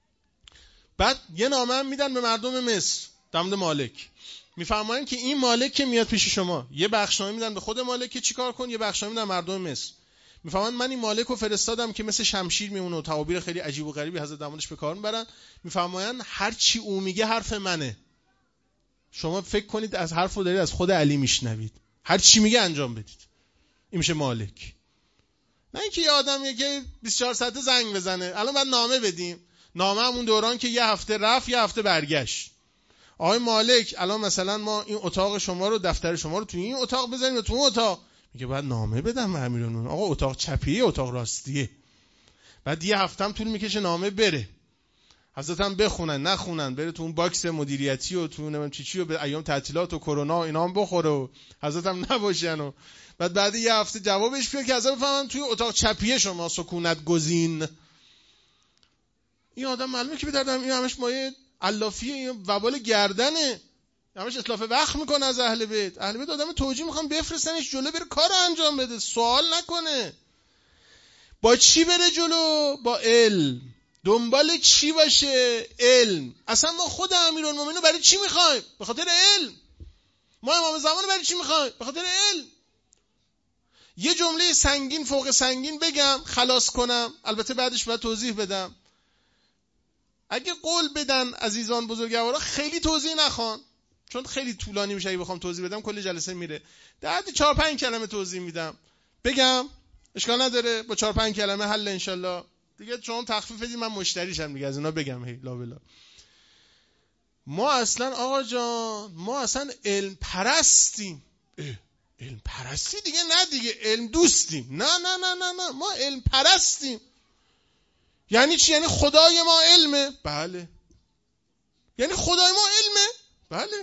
بعد یه نامه هم میدن به مردم مصر در مورد مالک، میفرمایند که این مالک که میاد پیش شما، یه بخشنامه میدن به خود مالک که چیکار کن، یه بخشنامه میدن مردم مصر. میفرمایند من این مالک رو فرستادم که مثل شمشیر میمونه و تعابیر خیلی عجیب و غریبی حضرت درمونش به کار میبرن. میفرمایند هر چی او میگه حرف منه، شما فکر کنید از حرفو دارید از خود علی میشنوید، هر چی میگه انجام بدید. این میشه مالک. نه اینکه یه آدم که 24 ساعته زنگ بزنه. الان بعد نامه بدیم، نامه همون دوران که یه هفته رفت یه هفته برگشت. آقای مالک الان مثلا ما این اتاق شما رو، دفتر شما رو توی این اتاق بزنیم یا تو اون اتاق؟ میگه بعد نامه بدم به امیرالمومنین، آقا اتاق چپیه اتاق راستیه. بعد یه هفته هم طول میکشه نامه بره، حضرت هم بخونن نخونن، بره تو اون باکس مدیریتی و تو اون چی و به ایام تعطیلات و کرونا و اینا هم بخوره و حضرت هم نباشن و بعد یه هفته جوابش بیاد که حضرت بفهمن توی اتاق چپیه شما سکونت گزین. این آدم معلومه که به دردم این همش مایه علافیه، این وبال گردنه، همش اطلاف وقت میکنه از اهل بیت. اهل بیت آدم توجیه میخوان بفرستنش جلو بره کار انجام بده، سوال نکنه. با چی بره جلو؟ با علم. دنبال چی باشه؟ علم. اصلا ما خود امیرالمومنین رو برای چی میخوایم؟ به خاطر علم. ما امام زمان رو برای چی میخوایم؟ به خاطر علم. یه جمله سنگین فوق سنگین بگم خلاص کنم، البته بعدش باید توضیح بدم. اگه قول بدن عزیزان بزرگوارا خیلی توضیح نخوان، چون خیلی طولانی میشه اگه بخوام توضیح بدم کلی جلسه میره. در حد 4-5 کلمه توضیح میدم، بگم اشکال نداره، با 4-5 کلمه حل انشالله دیگه. شما تخفیف بدید من مشتریشم دیگه، از اینا بگم هی لا بلا. ما اصلا آقا جان ما اصلا علم پرستیم. علم پرستی دیگه نه دیگه، علم دوستیم. نه نه نه نه نه، ما علم پرستیم. یعنی چی؟ یعنی خدای ما علمه؟ بله. یعنی خدای ما علمه؟ بله.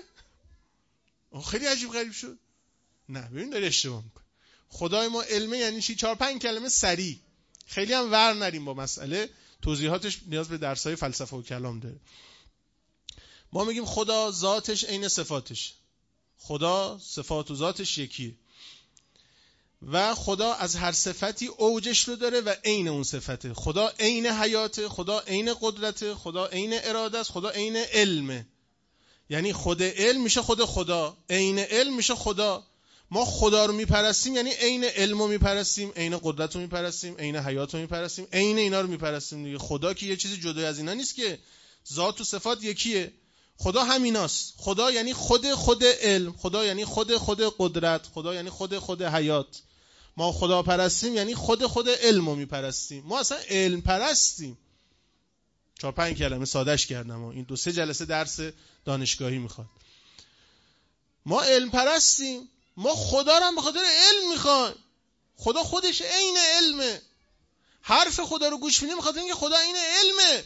خیلی عجیب غریب شد. نه ببین داری اشتباه میکنی. خدای ما علمه یعنی چی؟ 4-5 کلمه سریع، خیلی هم ور نریم با مسئله، توضیحاتش نیاز به درسای فلسفه و کلام داره. ما میگیم خدا ذاتش عین صفاتش، خدا صفات و ذاتش یکیه و خدا از هر صفتی اوجش رو داره و عین اون صفته. خدا عین حیاته، خدا عین قدرته، خدا عین اراده است، خدا عین علمه. یعنی خود علم میشه خود خدا، عین علم میشه خدا. ما خدا رو میپرستیم یعنی عین علم رو میپرستیم، عین قدرت رو میپرستیم، عین حیات رو میپرستیم، عین اینا رو میپرستیم دیگه. خدا که یه چیزی جدا از اینا نیست که، ذات و صفات یکیه. خدا همیناست. خدا یعنی خود علم، خدا یعنی خود قدرت، خدا یعنی خود حیات. ما خدا پرستیم یعنی خود علم رو میپرستیم. ما اصلا علم پرستیم. 4-5 کلمه سادهش کردم و این 2-3 جلسه درس دانشگاهی میخواد. ما علم پرستیم، ما خدا رو هم به خاطر علم میخوایم. خدا خودش عین علمه. حرف خدا رو گوش میدیم بخاطر اینکه خدا عین علمه.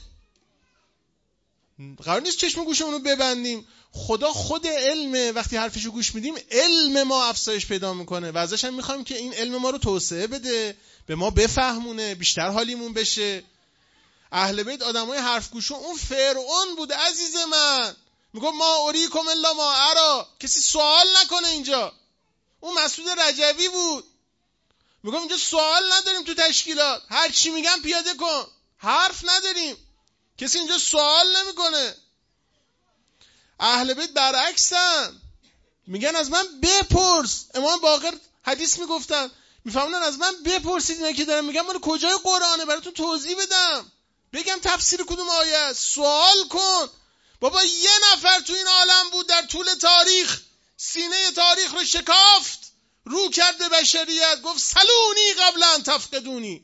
قرار نیست چشم و گوشمون رو ببندیم. خدا خود علمه. وقتی حرفش رو گوش میدیم علم ما افزایش پیدا میکنه و ازش هم میخوایم که این علم ما رو توسعه بده، به ما بفهمونه، بیشتر حالیمون بشه. اهل بیت آدمای حرف گوشو. اون فرعون بوده عزیز من، میگم ما اوریکم الا ما ارا. کسی سوال نکنه اینجا. اون مسعود رجوی بود، میگم اینجا سوال نداریم تو تشکیلات، هر چی میگم پیاده کن، حرف نداریم، کسی اینجا سوال نمیکنه. اهل بیت برعکسن، میگن از من بپرس. امام باقر حدیث میگفتن، میفهمونن از من بپرسید. اینا که دارم میگم مال کجای قرآنه براتون توضیح بدم، بگم تفسیر کدوم آیه است. سوال کن. بابا یه نفر تو این عالم بود در طول تاریخ سینه تاریخ رو شکافت، رو کرد به بشریت، گفت سلونی قبل ان تفقدونی.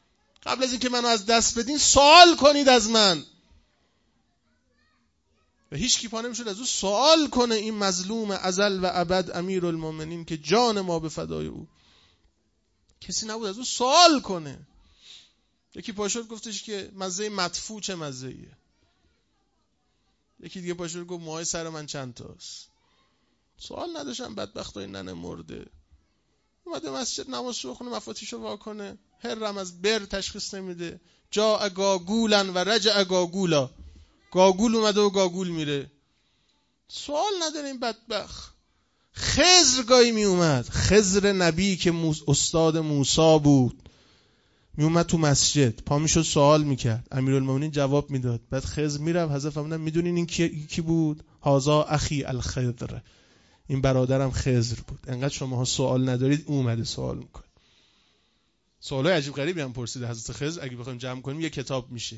قبل از اینکه منو از دست بدین سوال کنید از من. و هیچ کی پا نمیشد از او سوال کنه، این مظلوم ازل و ابد امیرالمومنین که جان ما به فدای او. کسی نبود از او سوال کنه. یکی پا شد گفتش که مزه مدفوع چه مزه‌ایه. یکی دیگه پا شد گفت موهای سر من چند تاست. سوال نداشتن بدبختای ننه مرده. اومده مسجد نماز رو بخونه، مفاتیشو وا کنه، هرم از بر تشخیص نمیده. جا گاگولن و رجع گاگولا، گاگول اومده و گاگول میره. سوال نداره این بدبخت. خضر گاهی می اومد، خضر نبی که استاد موسی بود، می اومد تو مسجد، پا میشد سوال میکرد، امیرالمومنین جواب میداد. بعد خضر میرفت، حضرت فرمودن میدونین این کی بود؟ هازا اخی الخضر، این برادرم خضر بود. انقدر شماها سوال ندارید، اومده سوال میکنه. سوالای عجیب غریبی هم پرسیده حضرت خضر، اگه بخوایم جمع کنیم یه کتاب میشه.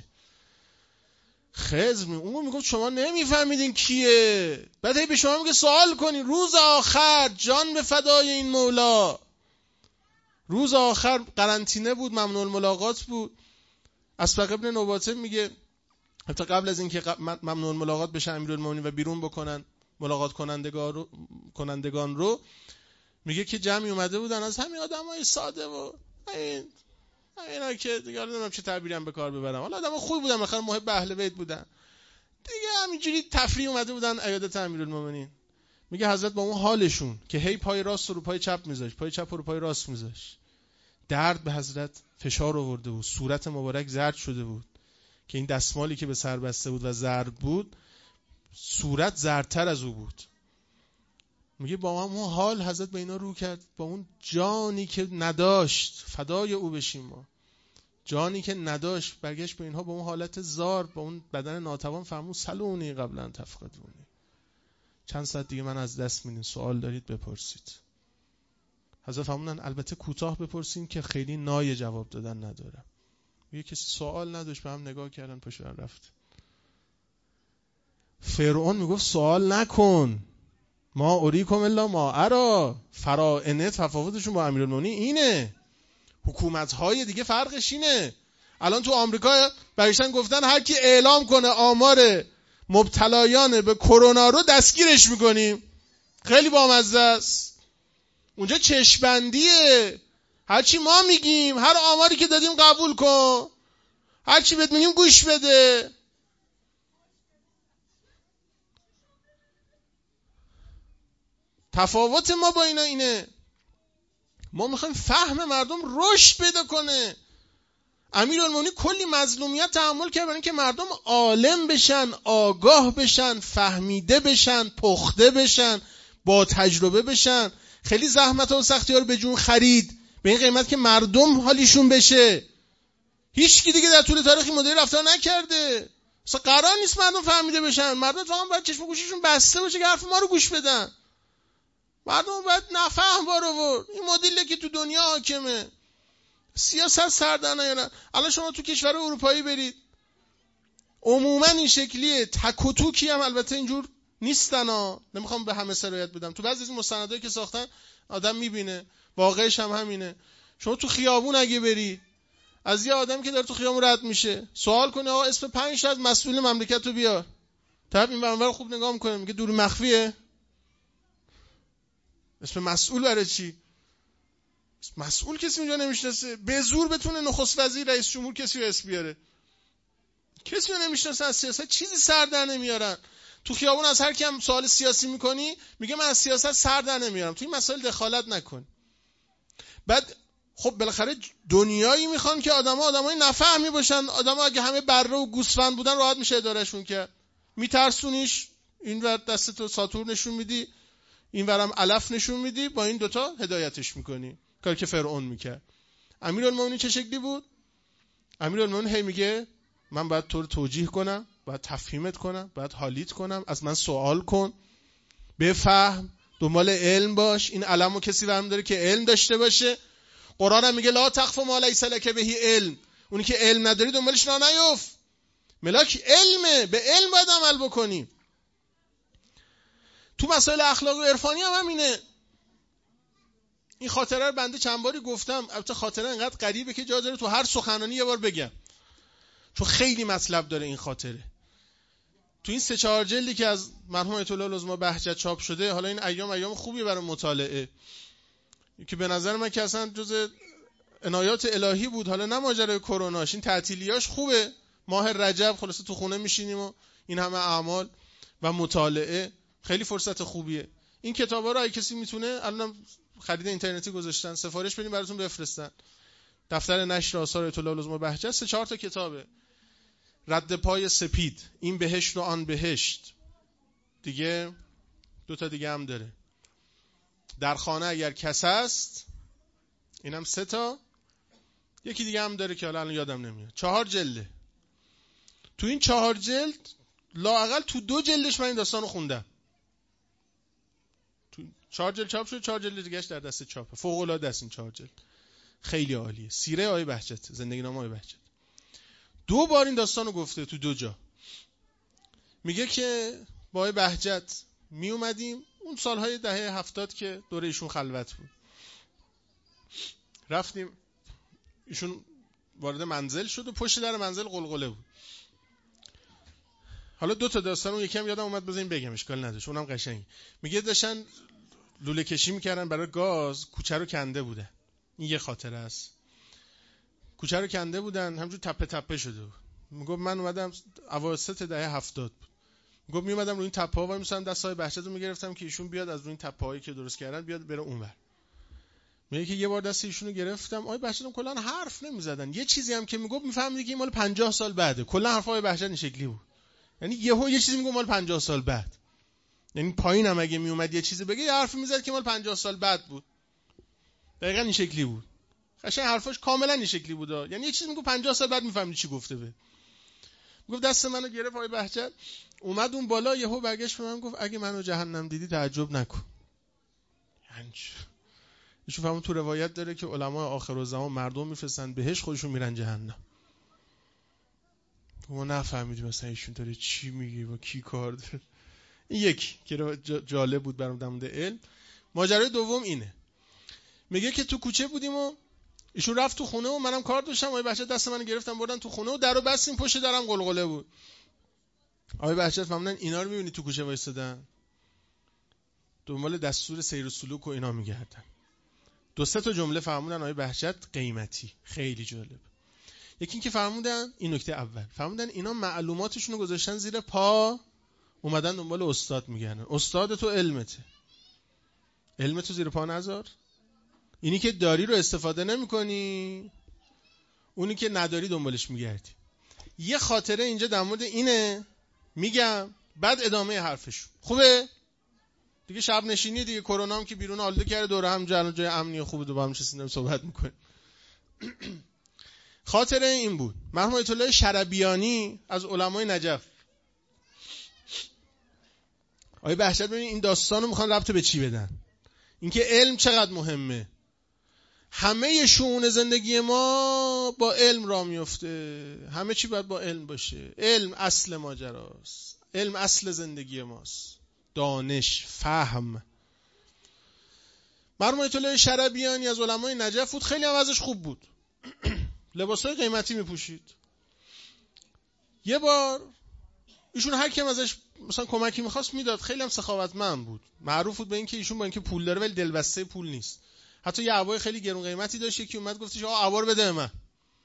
خضر اون میگفت شما نمیفهمیدین کیه، بعد هی به شما میگه سوال کنین. روز آخر جان به فدای این مولا. روز آخر قرنطینه بود، ممنوع الملاقات بود. اسبق ابن نباته میگه حتی قبل از اینکه ممنوع الملاقات بشه امیرالمومنین و بیرون بکنن ملاقات کنندگان رو، میگه که جمعی اومده بودن از همین آدمای ساده و اینا که دیگه نمیدونم چه تعبیری هم به کار ببرم، حالا آدمای خوبی بودن، مثلا محب اهل بیت بودن دیگه، همینجوری تفریح اومده بودن عیادت امیرالمومنین. میگه حضرت با اون حالشون که هی پای راست رو پای چپ میذاش، پای چپ رو پای راست میذاش، درد به حضرت فشار آورده بود، صورت مبارک زرد شده بود که این دستمالی که به سر بسته بود و زرد بود، صورت زردتر از او بود. میگه با اون حال حضرت به اینا رو کرد، با اون جانی که نداشت، فدای او بشیم ما، جانی که نداشت، برگشت به اینها با اون حالت زار، با اون بدن ناتوان، فرمود سلونی قبلا تفقدونی، چند ساعت دیگه من از دست میدین، سوال دارید بپرسید. حضرت فرمودن البته کوتاه بپرسین که خیلی نای جواب دادن ندارم. یه کسی سوال نداشت، به هم نگاه کردن، پشت رفت. فرعون میگفت سوال نکن، ما اوریکم الا ما ارا. فراعنه تفاوتشون با امیرالمومنین اینه، حکومت‌های دیگه فرقش اینه. الان تو آمریکا برگشتن گفتن هر کی اعلام کنه آمار مبتلایان به کرونا رو دستگیرش میکنیم. خیلی بامزه است. اونجا چشم‌بندیه، هر چی ما میگیم، هر آماری که دادیم قبول کن، هر چی بهت میگیم گوش بده. تفاوت ما با اینا اینه، ما میخوایم فهم مردم رشد پیدا کنه. امیرالمومنین کلی مظلومیت تحمل کرد برای اینکه مردم عالم بشن، آگاه بشن، فهمیده بشن، پخته بشن، با تجربه بشن. خیلی زحمت و سختی ها رو به جون خرید به این قیمت که مردم حالیشون بشه. هیچ کی دیگه در طول تاریخ این مدلی رفتار نکرده. اصلا قرار نیست مردم فهمیده بشن. مردم فقط باید چشم و گوششون بسته باشه که حرف ما رو گوش بدن. مردم باید نفهم بارو. این مدلی که تو دنیا حاکمه، سیاست سر در نیارن. الان شما تو کشور اروپایی برید، عموما این شکلیه. تک و توکی هم البته اینجور نیستن ها، نمیخوام به همه سرایت بدم. تو بعضی از این مستندایی که ساختن آدم میبینه، واقعش هم همینه. شما تو خیابون اگه بری، از یه آدم که داره تو خیابون رد میشه سوال کنه آقا اسم 5 تا مسئول مملکت رو بیار، طرف این برنامه رو خوب نگاه میکنه، میگه دور مخفیه. اسم مسئول برای چی؟ مسئول کسی اونجا نمیشناسه، به زور بتونه نخست وزیر، رئیس جمهور کسی رو اسم بیاره. کسی رو نمیشناسه. از سیاست چیزی سر در نمیارن. تو خیابون از هر کیم سوال سیاسی میکنی میگه من از سیاست سر در نمیارم، تو این مسائل دخالت نکن. بعد خب بالاخره دنیایی میخوان که آدمای نفهمی باشن. آدما اگه همه بره و گوسفند بودن راحت میشه ادارهشون کرد. میترسونیش، اینور دستتو ساتور نشون میدی، اینورم علف نشون میدی، با این دوتا هدایتش میکنی. کاری که فرعون میکرد. امیرالمومنین چه شکلی بود؟ امیرالمومنین هی میگه من باید تو رو توجیه کنم، باید تفهیمت کنم، باید حالیت کنم، از من سوال کن، بفهم، دنبال علم باش. این علمو کسی برمی داره که علم داشته باشه. قرآن هم میگه لا تخف ما لیس لک به علم، اونی که علم نداری دنبالش راه نیفت. ملاک علمه، به علم باید عمل بکنی. تو مسائل اخلاقی و عرفانی هم همینه. این خاطره رو بنده چند باری گفتم، البته خاطره انقدر غریبه که جا داره تو هر سخنرانی یه بار بگم، چون خیلی مطلب داره این خاطره. تو این 3-4 جلدی که از مرحوم آیت الله العظما بهجت چاپ شده، حالا این ایام خوبی برای مطالعه که به نظر من که اصلا جز عنایات الهی بود، حالا نه ماجرای کروناش، این تعطیلیاش خوبه، ماه رجب خلاصه تو خونه میشینیم و این همه اعمال و مطالعه خیلی فرصت خوبیه. این کتابا رو اگه کسی میتونه، الانم خرید اینترنتی گذاشتن، سفارش بدین براتون بفرستن. دفتر نشر آثار آیت الله العظما بهجت 3-4 تا کتابه. رد پای سپید، این بهشت و آن بهشت، دیگه 2 تا دیگه هم داره. در خانه اگر کس است، اینم 3 تا. یکی دیگه هم داره که حالا الان یادم نمیاد. 4 جلده. تو این 4 جلد لااقل تو 2 جلدش من این داستانو خوندم. تو 4 جلد چاپ شد، 4 جلد دیگه‌اش در دست چاپه. فوق العاده است این 4 جلد. خیلی عالیه. سیره آقای بهجت، زندگی نامه آقای بهجت. 2 بار این داستانو گفته تو 2 جا. میگه که با آقای بهجت می اومدیم اون سالهای دهه 70 که دوره ایشون خلوت بود. رفتیم، ایشون وارد منزل شد و پشت در منزل قلقله بود. حالا 2 تا داستانو یکم یادم اومد بذاریم بگم، اشکال نداره، اونم قشنگه. میگه داشتن لوله کشی میکردن برای گاز، کوچه رو کنده بودن. این یه خاطره است. کوچه رو کنده بودن، همجور تپه تپه شده بود. میگم من اومدم اواسط دهه 70 بود. میگم میومدم روی این تپه ها وای میسادم دستای بهجت رو میگرفتم که ایشون بیاد از روی این تپه هایی که درست کردن بیاد بره اونور. میگه که یه بار دست ایشونو گرفتم، آقای بهجتم کلا حرف نمیزدن. یه چیزی هم که میگفت میفهمیدی که این مال 50 سال بعده. کلا حرفای بهجت این شکلی بود. یعنی یه چیزی میگفت مال 50 سال بعد. یعنی پایینم اگه میومد یه چیزی بگه، یه حرفی میزد که مال 50 سال بعد بود. دقیقاً این شکلی بود. قشنگ حرفاش کاملا این شکلی بود. یعنی یه چیزی میگفت 50 سال بعد میفهمیدی چی گفته به. گفت دست منو گرفت آقای بهجت، اومد اون بالا، یهو برگشت به من گفت اگه منو جهنم دیدی تعجب نکن. یعنی ایشون فهمون تو روایت داره که علمای آخرالزمان مردم میفرستن بهش، خودشون میرن جهنم. ما نفهمیدیم مثلا ایشون داره چی میگه، با کی کار داره. این یکی که جالب بود برام در مورد علم. ماجرای دوم اینه، میگه که تو کوچه بودیم و ایشون رفت تو خونه و منم کار داشتم، آقای بهجت دست منو گرفتن بردن تو خونه و درو بستیم، پشت درم قلقله بود. آقای بهجت فهمیدن اینا رو میبینی تو کوچه وایسادن، دنبال دستور سیر و سلوک و اینا میگردن. 2-3 تا جمله فهموندن آقای بهجت قیمتی، خیلی جالب. یکی این که فهموندن، این نکته اول، فهموندن اینا معلوماتشون رو گذاشتن زیر پا، اومدن دنبال استاد میگردن. استاد تو علمته، علمتو زیر پا نذار. اینی که داری رو استفاده نمی‌کنی، اونی که نداری دنبالش میگردی. یه خاطره اینجا در مورد اینه میگم، بعد ادامه حرفشون. خوبه؟ دیگه شب نشینی دیگه، کرونا هم که بیرون آلوده کرده، دوره هم جای امنی و خوبه، دو با هم نشستیم صحبت میکنیم. خاطره این بود، مرحوم آیت الله شربیانی از علمای نجف. آقای بهجت ببین این داستانو میخوان ربط به چی بدن، اینکه علم چقدر مهمه. همه شؤون زندگی ما با علم راه میفته، همه چی باید با علم باشه. علم اصل ماجراست، علم اصل زندگی ماست، دانش، فهم. مرحوم آیت الله شربیانی از علمای نجف بود، خیلی هم ازش خوب بود، لباسای قیمتی میپوشید. یه بار ایشون هر کیم ازش مثلا کمکی میخواست میداد، خیلی هم سخاوتمند بود، معروف بود به این که ایشون با اینکه پول داره ولی دلبسته پول نیست. حتی یه عبای خیلی گرون قیمتی داشت، یکی اومد گفتش آقا عبا رو بده به من.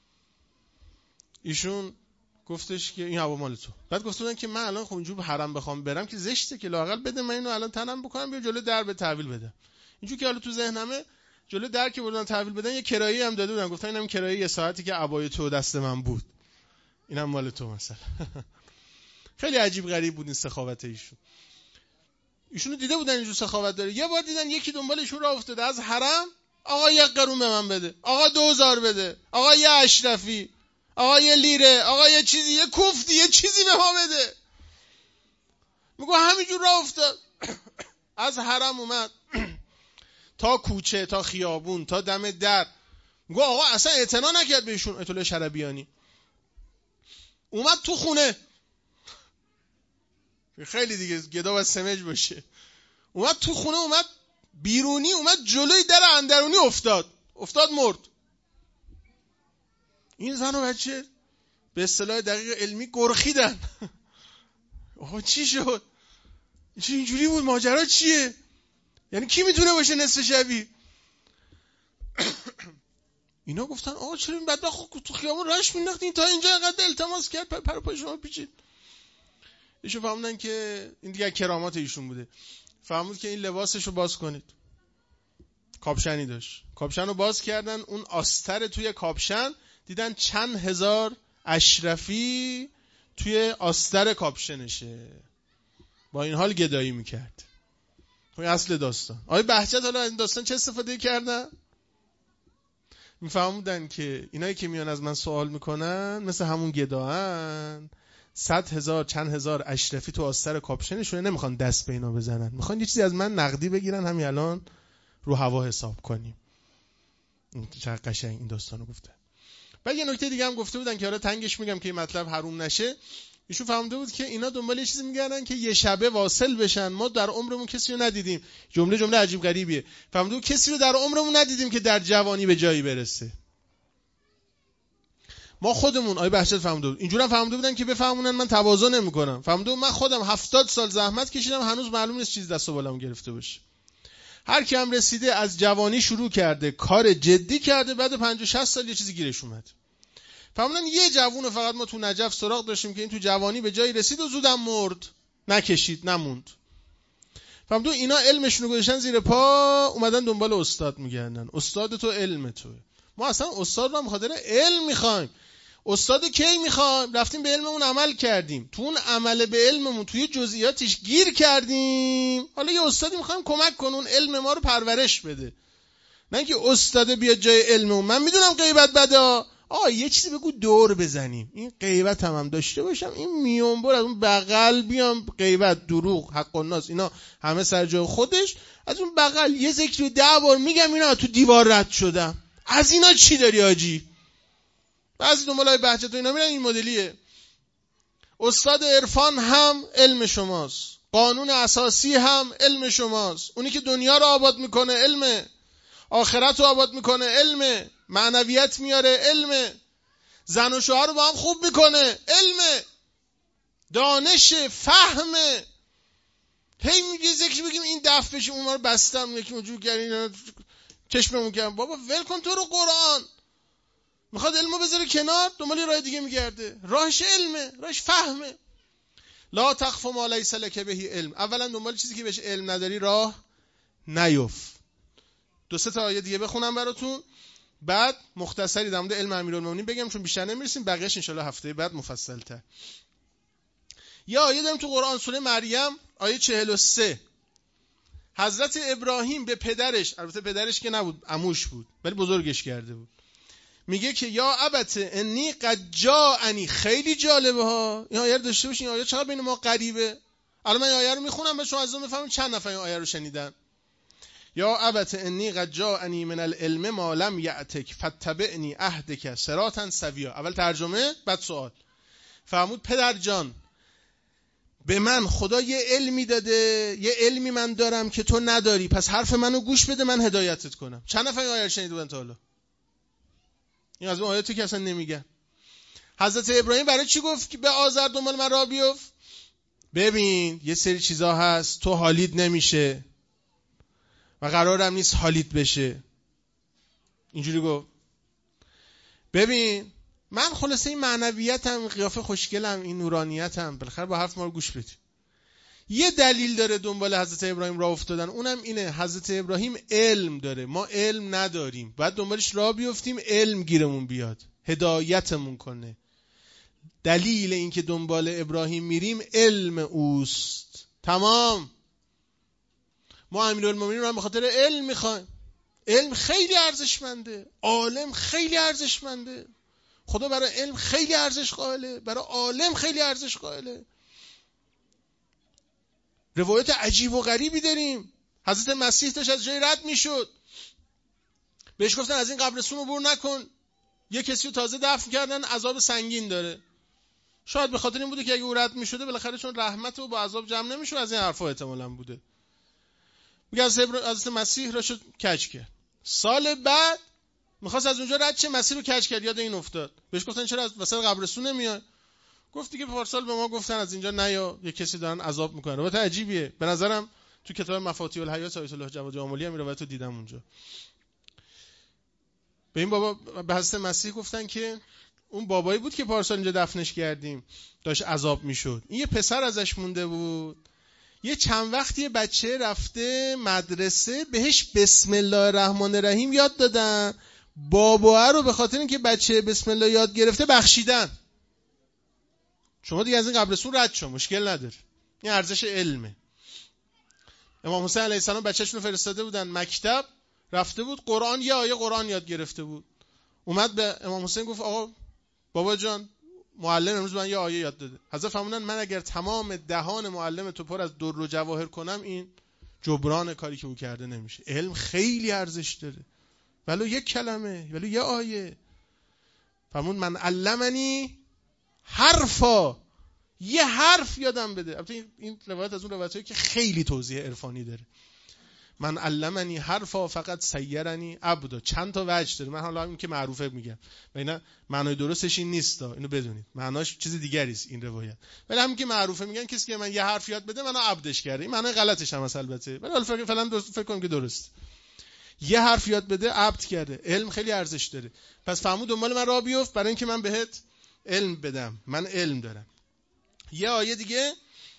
ایشون گفتش که این عبا مال تو. بعد گفتن که من الان خب اینجور حرم بخوام برم که زشته، که لااقل بده من اینو الان تنم بکنم بیا جلو در به تحویل بدم. اینجور که حالا تو ذهنمه جلو در که بردن تحویل بدن، یه کرایه هم داده بودن، گفتن اینم کرایه یه ساعتی که عبای تو دست من بود، اینم مال تو مثلا. خیلی عجیب غریب بود این سخاوت ایشون. ایشونو دیده بودن اینجور سخاوت داره. یه بار دیدن یکی دنبال ایشون راه افتاده از حرم، آقا 1 قرون به من بده، آقا 2000 بده، آقا 1 اشرفی، آقا 1 لیره، آقا یه چیزی، یه کوفتی، یه چیزی به ما بده. میگه همینجور راه افتاد از حرم اومد تا کوچه، تا خیابون، تا دم در. میگه آقا اصلا اعتنا نکرد بهشون. آیت الله شربیانی اومد تو خونه، خیلی دیگه گدا و سمج باشه، اومد تو خونه، اومد بیرونی، اومد جلوی در اندرونی افتاد مرد. این زن و بچه به اصطلاح دقیق علمی گرخیدن. آقا چی شد؟ چی اینجوری بود؟ ماجرا چیه؟ یعنی کی میتونه باشه نصف شبی؟ اینا گفتن آقا چرا این بدبخت تو خیابون راش مینداختین تا اینجا اینقدر التماس کرد پر پای شما پیچید. ایشون فهمیدن که این دیگه کرامات ایشون بوده. فهمید که این لباسشو باز کنید. کاپشنی داشت. کاپشن رو باز کردن، اون آستر توی کاپشن دیدن چند هزار اشرفی توی آستر کاپشنشه. با این حال گدایی میکرد. این اصل داستان. آقای بهجت حالا این داستان چه استفاده کردن؟ میفهمودن که اینایی که میان از من سوال میکنن مثل همون گداهن، 100,000 چند هزار اشرفی تو آستر کاپشنشونه، نمیخوان دست به اینا بزنن، میخوان یه چیزی از من نقدی بگیرن، همین الان رو هوا حساب کنیم. چقدر قشنگ این داستانو گفته. بعد یه نکته دیگه هم گفته بودن که حالا تنگش میگم که این مطلب حروم نشه. ایشون فهمده بود که اینا دنبال یه چیزی میگردن که یه شبه واصل بشن. ما در عمرمون کسی رو ندیدیم. جمله عجیب غریبیه. فهمده بود کسی رو در عمرمون ندیدیم که در جوانی به جایی برسه. ما خودمون آیه بهجت فهمده بود. اینجوری هم فهمده بودن که بفهمونن من تواضع نمی‌کنم. فهمده بود من خودم 70 سال زحمت کشیدم، هنوز معلوم نیست چیز دست و بالام گرفته باشه. هر کی هم رسیده از جوانی شروع کرده، کار جدی کرده، بعد 50 60 سال یه چیزی گیرش اومد. فهمیدن یه جوون فقط ما تو نجف سراغ داشتیم که این تو جوانی به جایی رسید و زودم مرد، نکشید، نموند. فهمیدن اینا علمشون رو گذاشتن زیر پا، اومدن دنبال استاد میگردن. استاد تو علم توئه. ما اصلا استاد رو هم بخاطر علم میخوایم. استاد کی میخوایم؟ رفتیم به علممون عمل کردیم، تو اون عمل به علممون توی جزئیاتش گیر کردیم، حالا یه استادی میخوایم کمک کنه اون علم ما رو پرورش بده. نه اینکه استاد بیاد جای علممون. من میدونم غیبت بده، یه چیزی بگو دور بزنیم. این غیبت هم داشته باشم، این میونبر از اون بغل بیام، غیبت، دروغ، حق الناس، اینا همه سر جای خودش، از اون بغل یه ذکری 10 بار میگم اینا تو دیوار رد شدم. از اینا چی داری آجی؟ بعضی دنبالای بهجت و اینا میرن این مدلیه. استاد عرفان هم علم شماست، قانون اساسی هم علم شماست، اونی که دنیا رو آباد میکنه علمه، آخرت رو آباد میکنه علمه، معنویت میاره علمه، زن و شوهر رو با هم خوب میکنه علمه، دانش، فهمه. هی میگه ذکر بگیم این دفع بشیم اون ما رو بستم، یکی اونجور کردن چشممون کردن. بابا ول کن تو رو قرآن. میخواد علمو بذاره کنار، دنبال راه دیگه میگرده. راهش علمه، راهش فهمه. لا تخف ما لیس لک به علم. اولا دنبال چیزی که بهش علم نداری راه نیفت. 2-3 آیه دیگه بخونم براتون، بعد مختصری در مورد علم امیرالمومنین بگم چون بیشتر نمیرسیم، بقیه‌اش ان شاءالله هفته بعد مفصل‌تر. یا آیه داریم تو قرآن سوره مریم آیه 43. حضرت ابراهیم به پدرش، البته پدرش که نبود، عموش بود ولی بزرگش کرده بود، میگه که یا ابت انی قد جاءنی. خیلی جالبه ها این آیه رو داشته باشین. این آیه چقدر بین ما غریبه. الان من این آیه رو میخونم به شما عزیزان بفهمید چند نفر این آیه رو شنیدن. یا ابت انی قد جاءنی من العلم ما لم یأتک فاتبعنی اهدک صراطا سویا. اول ترجمه بعد سوال. فرمود پدر جان به من خدا یه علمی داده، یه علمی من دارم که تو نداری، پس حرف منو گوش بده من هدایتت کنم. چند نفر این آیه رو شنیده بودن تا حالا؟ این از اون آیاتی که اصلا نمیگن. حضرت ابراهیم برای چی گفت که به آذر دنبال من راه بیفت؟ ببین یه سری چیزا هست تو حالید نمیشه و قرارم نیست حالید بشه. اینجوری گفت. ببین من خلاصه این معنویتم، قیافه خوشگلم، این نورانیتم، بالاخره با حرف ما رو گوش بدی. یه دلیل داره دنبال حضرت ابراهیم راه افتادن، اونم اینه حضرت ابراهیم علم داره، ما علم نداریم، باید دنبالش راه بیفتیم علم گیرمون بیاد، هدایتمون کنه. دلیل این که دنبال ابراهیم میریم علم اوست. تمام. ما امیرالمومنین رو هم به خاطر علم میخوایم. علم خیلی ارزشمنده، عالم خیلی ارزشمنده، خدا برای علم خیلی ارزش قائله، برای عالم خیلی ارزش قائله. روایت عجیب و غریبی داریم. حضرت مسیح داشت از جای رد میشد، بهش گفتن از این قبرستون عبور نکن، یه کسی رو تازه دفن کردن عذاب سنگین داره. شاید به خاطر این بوده که اگه او رد میشده بالاخره چون رحمت و با عذاب جمع نمیشد، از این حرفا احتمالاً بوده. میگه حضرت مسیح را شد کج کرد. سال بعد میخواست از اونجا رد شه، مسیح رو کج کرد، یاد این افتاد. بهش گفتن چرا از وسط قبرستون نمیای؟ گفت دیگه پارسال به ما گفتن از اینجا نیا، یه کسی دارن عذاب میکنن. روایت عجیبیه به نظرم. تو کتاب مفاتیح الحیات آیت الله جواد جاملی هم این روایت رو دیدم اونجا. به این بابا به حضرت مسیح گفتن که اون بابایی بود که پارسال اینجا دفنش کردیم داشت عذاب میشد. این یه پسر ازش مونده بود، یه چند وقتی بچه رفته مدرسه بهش بسم الله الرحمن الرحیم یاد دادن، بابا رو به خاطر اینکه بچه بسم الله یاد گرفته بخشیدن. شما دیگه از این قبرستون رد شو، مشکل نداره، این ارزش علمه. امام حسین علیه السلام بچه‌شون رو فرستاده بودن مکتب، رفته بود قرآن، یه آیه قرآن یاد گرفته بود. اومد به امام حسین گفت آقا بابا جان معلم امروز من یه آیه یاد داده. حضرت فرمودن من اگر تمام دهان معلم تو پر از در و جواهر کنم این جبران کاری که او کرده نمیشه. علم خیلی ارزش داره، ولو یک کلمه، ولو یه آیه. فرمود من علمنی حرفا، یه حرف یادم بده. البته این روایت از اون روایتایی که خیلی توضیح عرفانی داره. من علمنی حرفا فقط سیرنی عبدا. چند تا وجه داره، من حالا این که معروفه میگم و اینا معنای درستش این نیست، اینو بدونید معناش چیز دیگری است این روایت. ولی همین که معروفه میگن کسی که من یه حرف یاد بده منو عبدش کرده. این معنای غلطش هم البته، ولی حالا فعلا فکر کنم که درست. یه حرف یاد بده عبد کرده. علم خیلی ارزش داره. پس فهمو دنبال من راه بیفت برای اینکه من بهت علم بدم. من علم دارم. یه آیه دیگه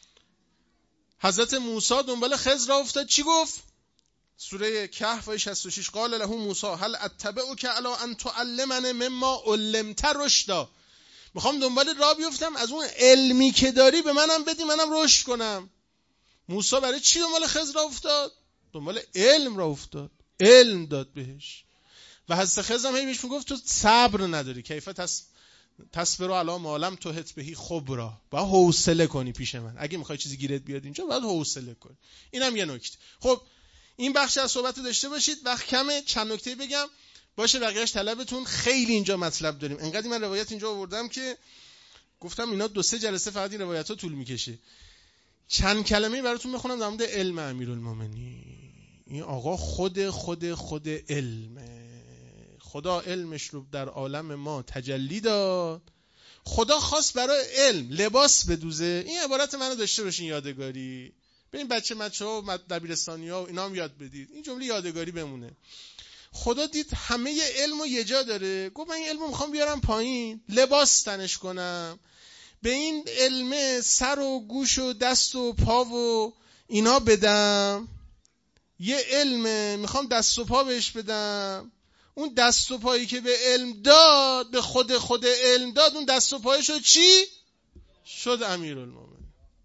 حضرت موسی دنبال خضر راه افتاد، چی گفت؟ سوره کهف آیه 66 قال له موسی هل اتبعک علی ان تعلمنی مما علمت رشدا. میخوام دنبال راه بیفتم از اون علمی که داری به منم بدی منم رشد کنم. موسی برای چی دنبال خضر راه افتاد؟ دنبال علم راه افتاد، علم داد بهش. و حضرت خضر هم بهش میگفت تو صبر نداری، کیف تصبر علی ما لم تحط به خبرا، باید حوصله کنی پیش من. اگه میخوای چیزی گیرت بیاد اینجا باید حوصله کنی. اینم یه نکته. خب این بخش از صحبت رو داشته باشید، وقت کمه، چند نکته بگم باشه، بقیه‌اش طلبتون. خیلی اینجا مطلب داریم، انقدر من روایت اینجا آوردم که گفتم اینا 2-3 جلسه فقط این روایت‌ها طول میکشه. چند کلمه براتون بخونم در مورد علم امیرالمومنین. این آقا خود علمه. خدا علمش رو در عالم ما تجلی داد. خدا خواست برای علم لباس بدوزه. این عبارت منو داشته باشین یادگاری. ببین بچه‌ها و دبیرستانی‌ها و اینا هم یاد بدید، این جمله یادگاری بمونه. خدا دید همه علمو یه جا داره، گفت من این علمو میخوام بیارم پایین، لباس تنش کنم، به این علم سر و گوش و دست و پا و اینا بدم. یه علم میخوام دست و پا بهش بدم. اون دست و پایی که به علم داد، به خود علم داد، اون دست و پای شد چی؟ شد امیرالمومنین.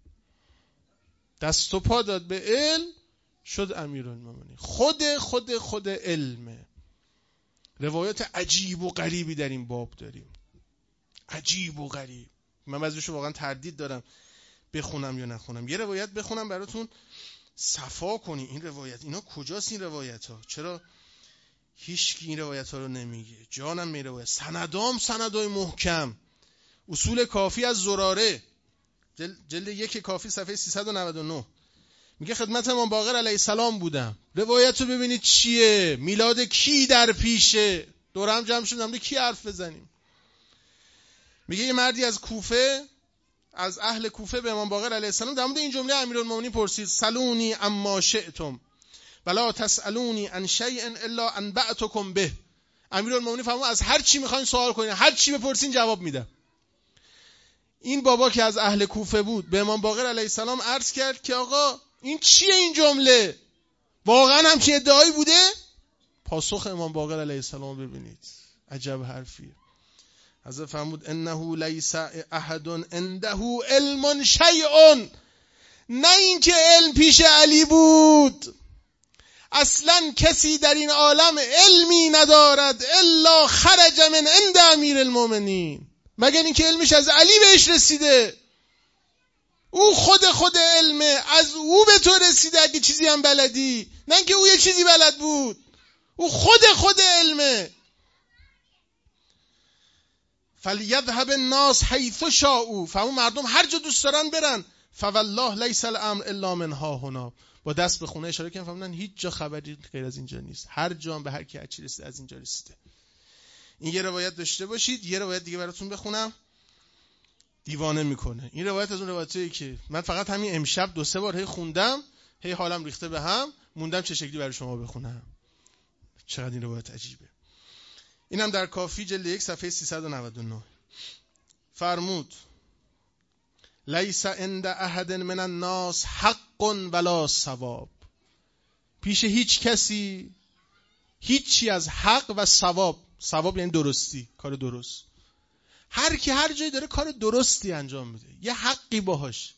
دست و پا داد به علم، شد امیرالمومنین. خود علمه. روایات عجیب و غریبی در این باب داریم، عجیب و غریب. من بعضیشو واقعا تردید دارم بخونم یا نخونم. یه روایت بخونم براتون صفا کنی این روایت، اینا کجاست این روایت ها؟ چرا هیچ کی این روایت ها رو نمیگه؟ جانم می روایت سندای محکم. اصول کافی از زراره جلد 1 کافی صفحه 399 میگه خدمت امام باقر علیه السلام بودم. روایت رو ببینید چیه، میلاد کی در پیشه، دور هم جمع شدیم کی حرف بزنیم. میگه یه مردی از کوفه، از اهل کوفه به امام باقر علیه السلام در مورد این جمله امیرالمومنین پرسید سلونی اما شئتم ولا تسالونی عن شیء الا انبأتکم به. امیرالمومنین فرمود از هر چی میخواین سوال کنین، هر چی بپرسین جواب میدم. این بابا که از اهل کوفه بود به امام باقر علیه السلام عرض کرد که آقا این چیه این جمله؟ واقعا همچین ادعایی بوده؟ پاسخ امام باقر علیه السلام ببینید، عجب حرفیه. حضرت فرمود انه لیس احد عنده علم شیء. نه اینکه علم پیش علی بود، اصلا کسی در این عالم علمی ندارد الا خرج من عند امیرالمومنین، مگر اینکه علمش از علی بهش رسیده. او خود علمه، از او به تو رسیده اگه چیزی هم بلدی، نه اینکه او یه چیزی بلد بود. او خود علمه. فلیذهب الناس حیث شاءوا، فهم مردم هر جا دوست دارن برن. فوالله لیس الامر الا من ها هنا. با دست به خونه اشاره کردن، فهمیدن هیچ جا خبری غیر از اینجا نیست، هر جا هم به هر کی چی رسیده از اینجا رسیده. این یه روایت داشته باشید. یه روایت دیگه براتون بخونم. دیوانه میکنه. این روایت از اون روایتیه که من فقط همین امشب 2-3 بار خوندم، حالم ریخته به هم، موندم چه شکلی برای شما بخونم. چقدر این روایت عجیبه. اینم در کافی جلد 1 صفحه 399 فرمود لیس عند احد من الناس حق ولا ثواب. پیش هیچ کسی هیچی از حق و ثواب یعنی درستی، کار درست. هر کی هر جایی داره کار درستی انجام میده، یه حقی باهاش،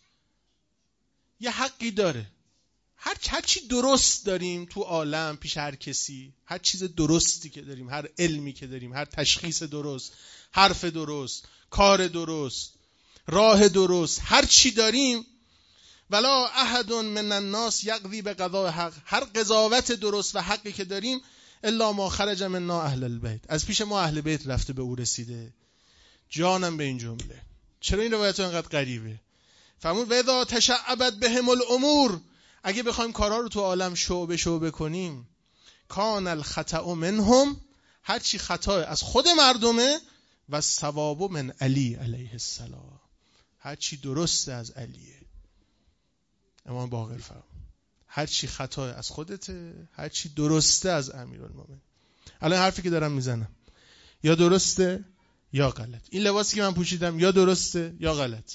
یه حقی داره. هر چی درست داریم تو عالم پیش هر کسی، هر چیز درستی که داریم، هر علمی که داریم، هر تشخیص درست، حرف درست، کار درست، راه درست، هر چی داریم، ولا احد من الناس یقضی بقضاء حق، هر قضاوت درست و حقی که داریم، الا ما خرج منا اهل البیت، از پیش ما اهل بیت رفته به او رسیده. جانم به این جمله. چرا این روایت اینقدر غریبه؟ فرمود و اذا تشعبت بهم الامور، اگه بخوایم کارها رو تو عالم شعبه کنیم، کان الخطأ منهم، هر چی خطا از خود مردمه، و الصواب من علی علیه السلام، هر چی درسته از علیه. امام باقر فرمود هر چی خطا از خودته، هر چی درسته از امیرالمومنین. الان حرفی که دارم میزنم یا درسته یا غلط. این لباسی که من پوشیدم یا درسته یا غلط.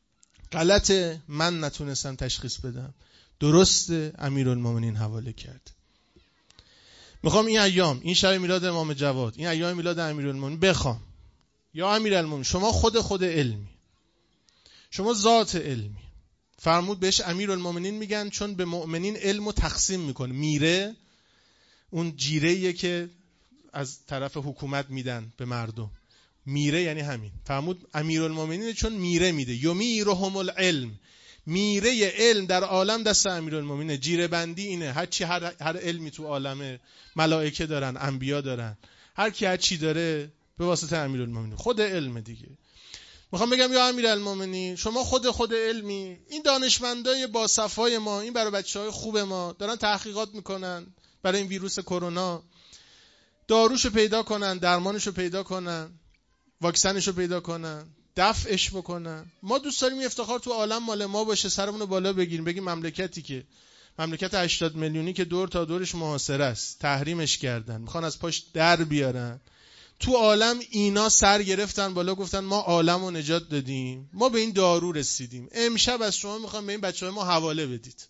غلطه، من نتونستم تشخیص بدم. درسته، امیرالمومنین حواله کرد. میخوام این ایام، این شب میلاد امام جواد، این ایام میلاد امیرالمومنین بخوام، یا امیرالمومنین شما خود علمی، شما ذات علمی. فرمود بهش امیرالمومنین میگن چون به مؤمنین علمو تقسیم میکنه. میره اون جیره‌ایه که از طرف حکومت میدن به مردم، میره یعنی همین. فرمود امیرالمومنین چون میره میده، یمیرهم العلم، میره علم در عالم دست امیرالمومنین. جیره بندی اینه، هر علمی تو عالمه، ملائکه دارن، انبیا دارن، هر کی هر چی داره به واسطه امیرالمومنین، خود علم دیگه. میخوام بگم یا امیرالمومنین شما خود علمی، این دانشمندای با صفای ما، این برای بچهای خوب ما دارن تحقیقات میکنن برای این ویروس کرونا، داروشو پیدا کنن، درمانشو پیدا کنن، واکسنشو پیدا کنن، دفعش بکنن. ما دوست داریم این افتخار تو عالم مال ما باشه، سرمون رو بالا بگیریم، بگیم مملکتی که مملکت 80 میلیونی که دور تا دورش محاصره است، تحریمش کردن، میخوان از پاش در بیارن، تو عالم اینا سر گرفتن بالا، گفتن ما عالم رو نجات دادیم، ما به این دارو رسیدیم. امشب از شما میخوام به این بچهای ما حواله بدید،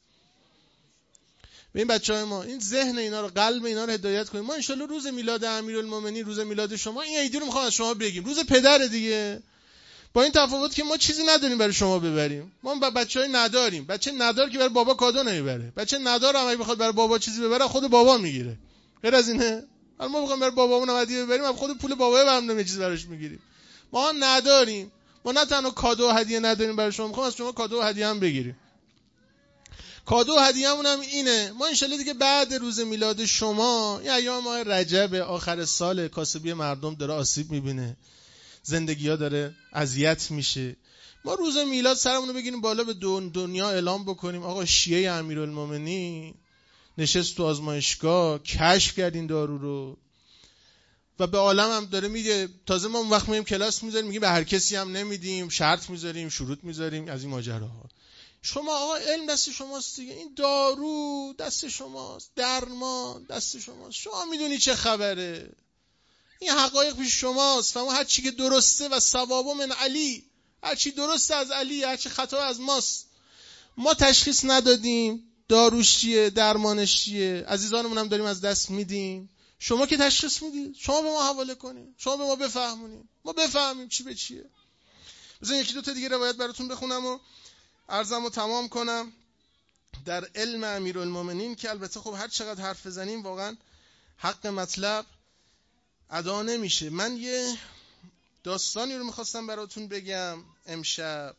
به این بچهای ما این ذهن اینا رو، قلب اینا رو هدایت کنیم. ما انشالله روز میلاد امیرالمومنین، روز میلاد شما، این عیدی رو میخوام از شما بگیم، روز پدر دیگه، با این تفاوت که ما چیزی نداریم برای شما ببریم. ما بچهای نداریم، بچه ندار که برای بابا کادو نمیبره، بچه ندار هم اگه بخواد برای بابا چیزی ببره خود بابا میگیره. غیر از اینه ما بخوام برای بابامون هدیه ببریم، ما خود پول بابا برام یه چیز براش میگیریم. ما نداریم، ما نه تنها کادو و هدیه نداریم برای شما، میخوام از شما کادو و هدیه هم بگیریم. کادو و هدیه‌مون هم اینه، ما انشالله دیگه بعد روز میلاد شما، این ایام ماه رجب آخر سال، کاسبی مردم داره آسیب میبینه، زندگی‌ها داره اذیت میشه، ما روز میلاد سرمون رو بگیریم بالا، به دنیا اعلام بکنیم آقا شیعه امیرالمومنین نشست تو آزمایشگاه، کشف کردین دارو رو و به عالم هم داره میده. تازه ما اون وقت میایم کلاس میذاریم، میگیم به هر کسی هم نمیدیم، شرط میذاریم، شروط میذاریم، از این ماجراها. شما آقا علم دست شماست دیگه، این دارو دست شماست، درمان دست شماست، شما میدونی چه خبره، این حقایق پیش شماست. فهمو هر چی که درسته و ثواب من علی، هر چی درسته از علی، هر چی خطا از ماست. ما تشخیص ندادیم داروش چیه، درمانش چیه، عزیزانمون هم داریم از دست میدیم. شما که تشخیص میدید، شما به ما حواله کنید، شما به ما بفهمونید، ما بفهمیم چی به چیه. بذارین یکی دو تا دیگه روایت براتون بخونم و عرضمو تمام کنم در علم امیرالمومنین، که البته خب هر چقدر حرف بزنیم واقعا حق مطلب ادا نمیشه. من یه داستانی رو میخواستم براتون بگم امشب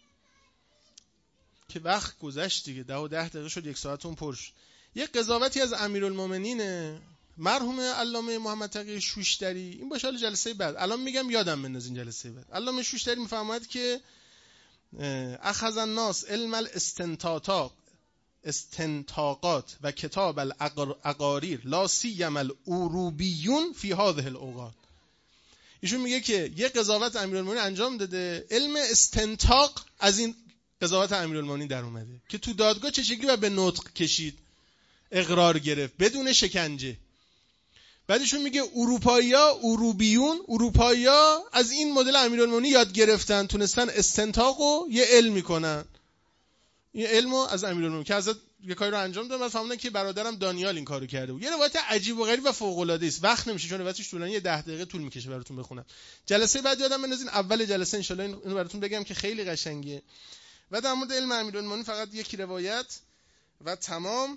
که وقت گذشت دیگه، 10 دقیقه شد، 1 ساعتون پر شد. یه قضاوتی از امیرالمومنین مرحوم علامه محمد تقی شوشتری، این باشه جلسه بعد، الان میگم یادم بنداز این جلسه بعد. علامه شوشتری میفرماید که اخذ الناس علم استنتاقات و کتاب الاقاریر لا سیما الاوروبیون فی هذه الاوقات. ایشون میگه که یه قضاوت امیرالمومنین انجام داده، علم استنطاق از این قضاوت امیرالمومنین در اومده که تو دادگاه چه شکلی به نطق کشید، اقرار گرفت بدون شکنجه. بعدشون میگه اروپایی‌ها از این مدل امیرالمومنین یاد گرفتن، تونستن استنطاقو یه علم کنن، این علمو از امیرالمومنین که حضرت یه کاری رو انجام دادن، بعد فهمیدن که برادرم دانیال این کارو کرده بود. یه روایت عجیب و غریب و فوق العاده است، وقت نمیشه چون روایتش طولانیه، 10 دقیقه طول میکشه براتون بخونم. جلسه بعد یادم بندازین اول جلسه ان شاءالله اینو براتون بگم که خیلی قشنگه. و در مورد علم امیرالمومنین فقط یک روایت و تمام.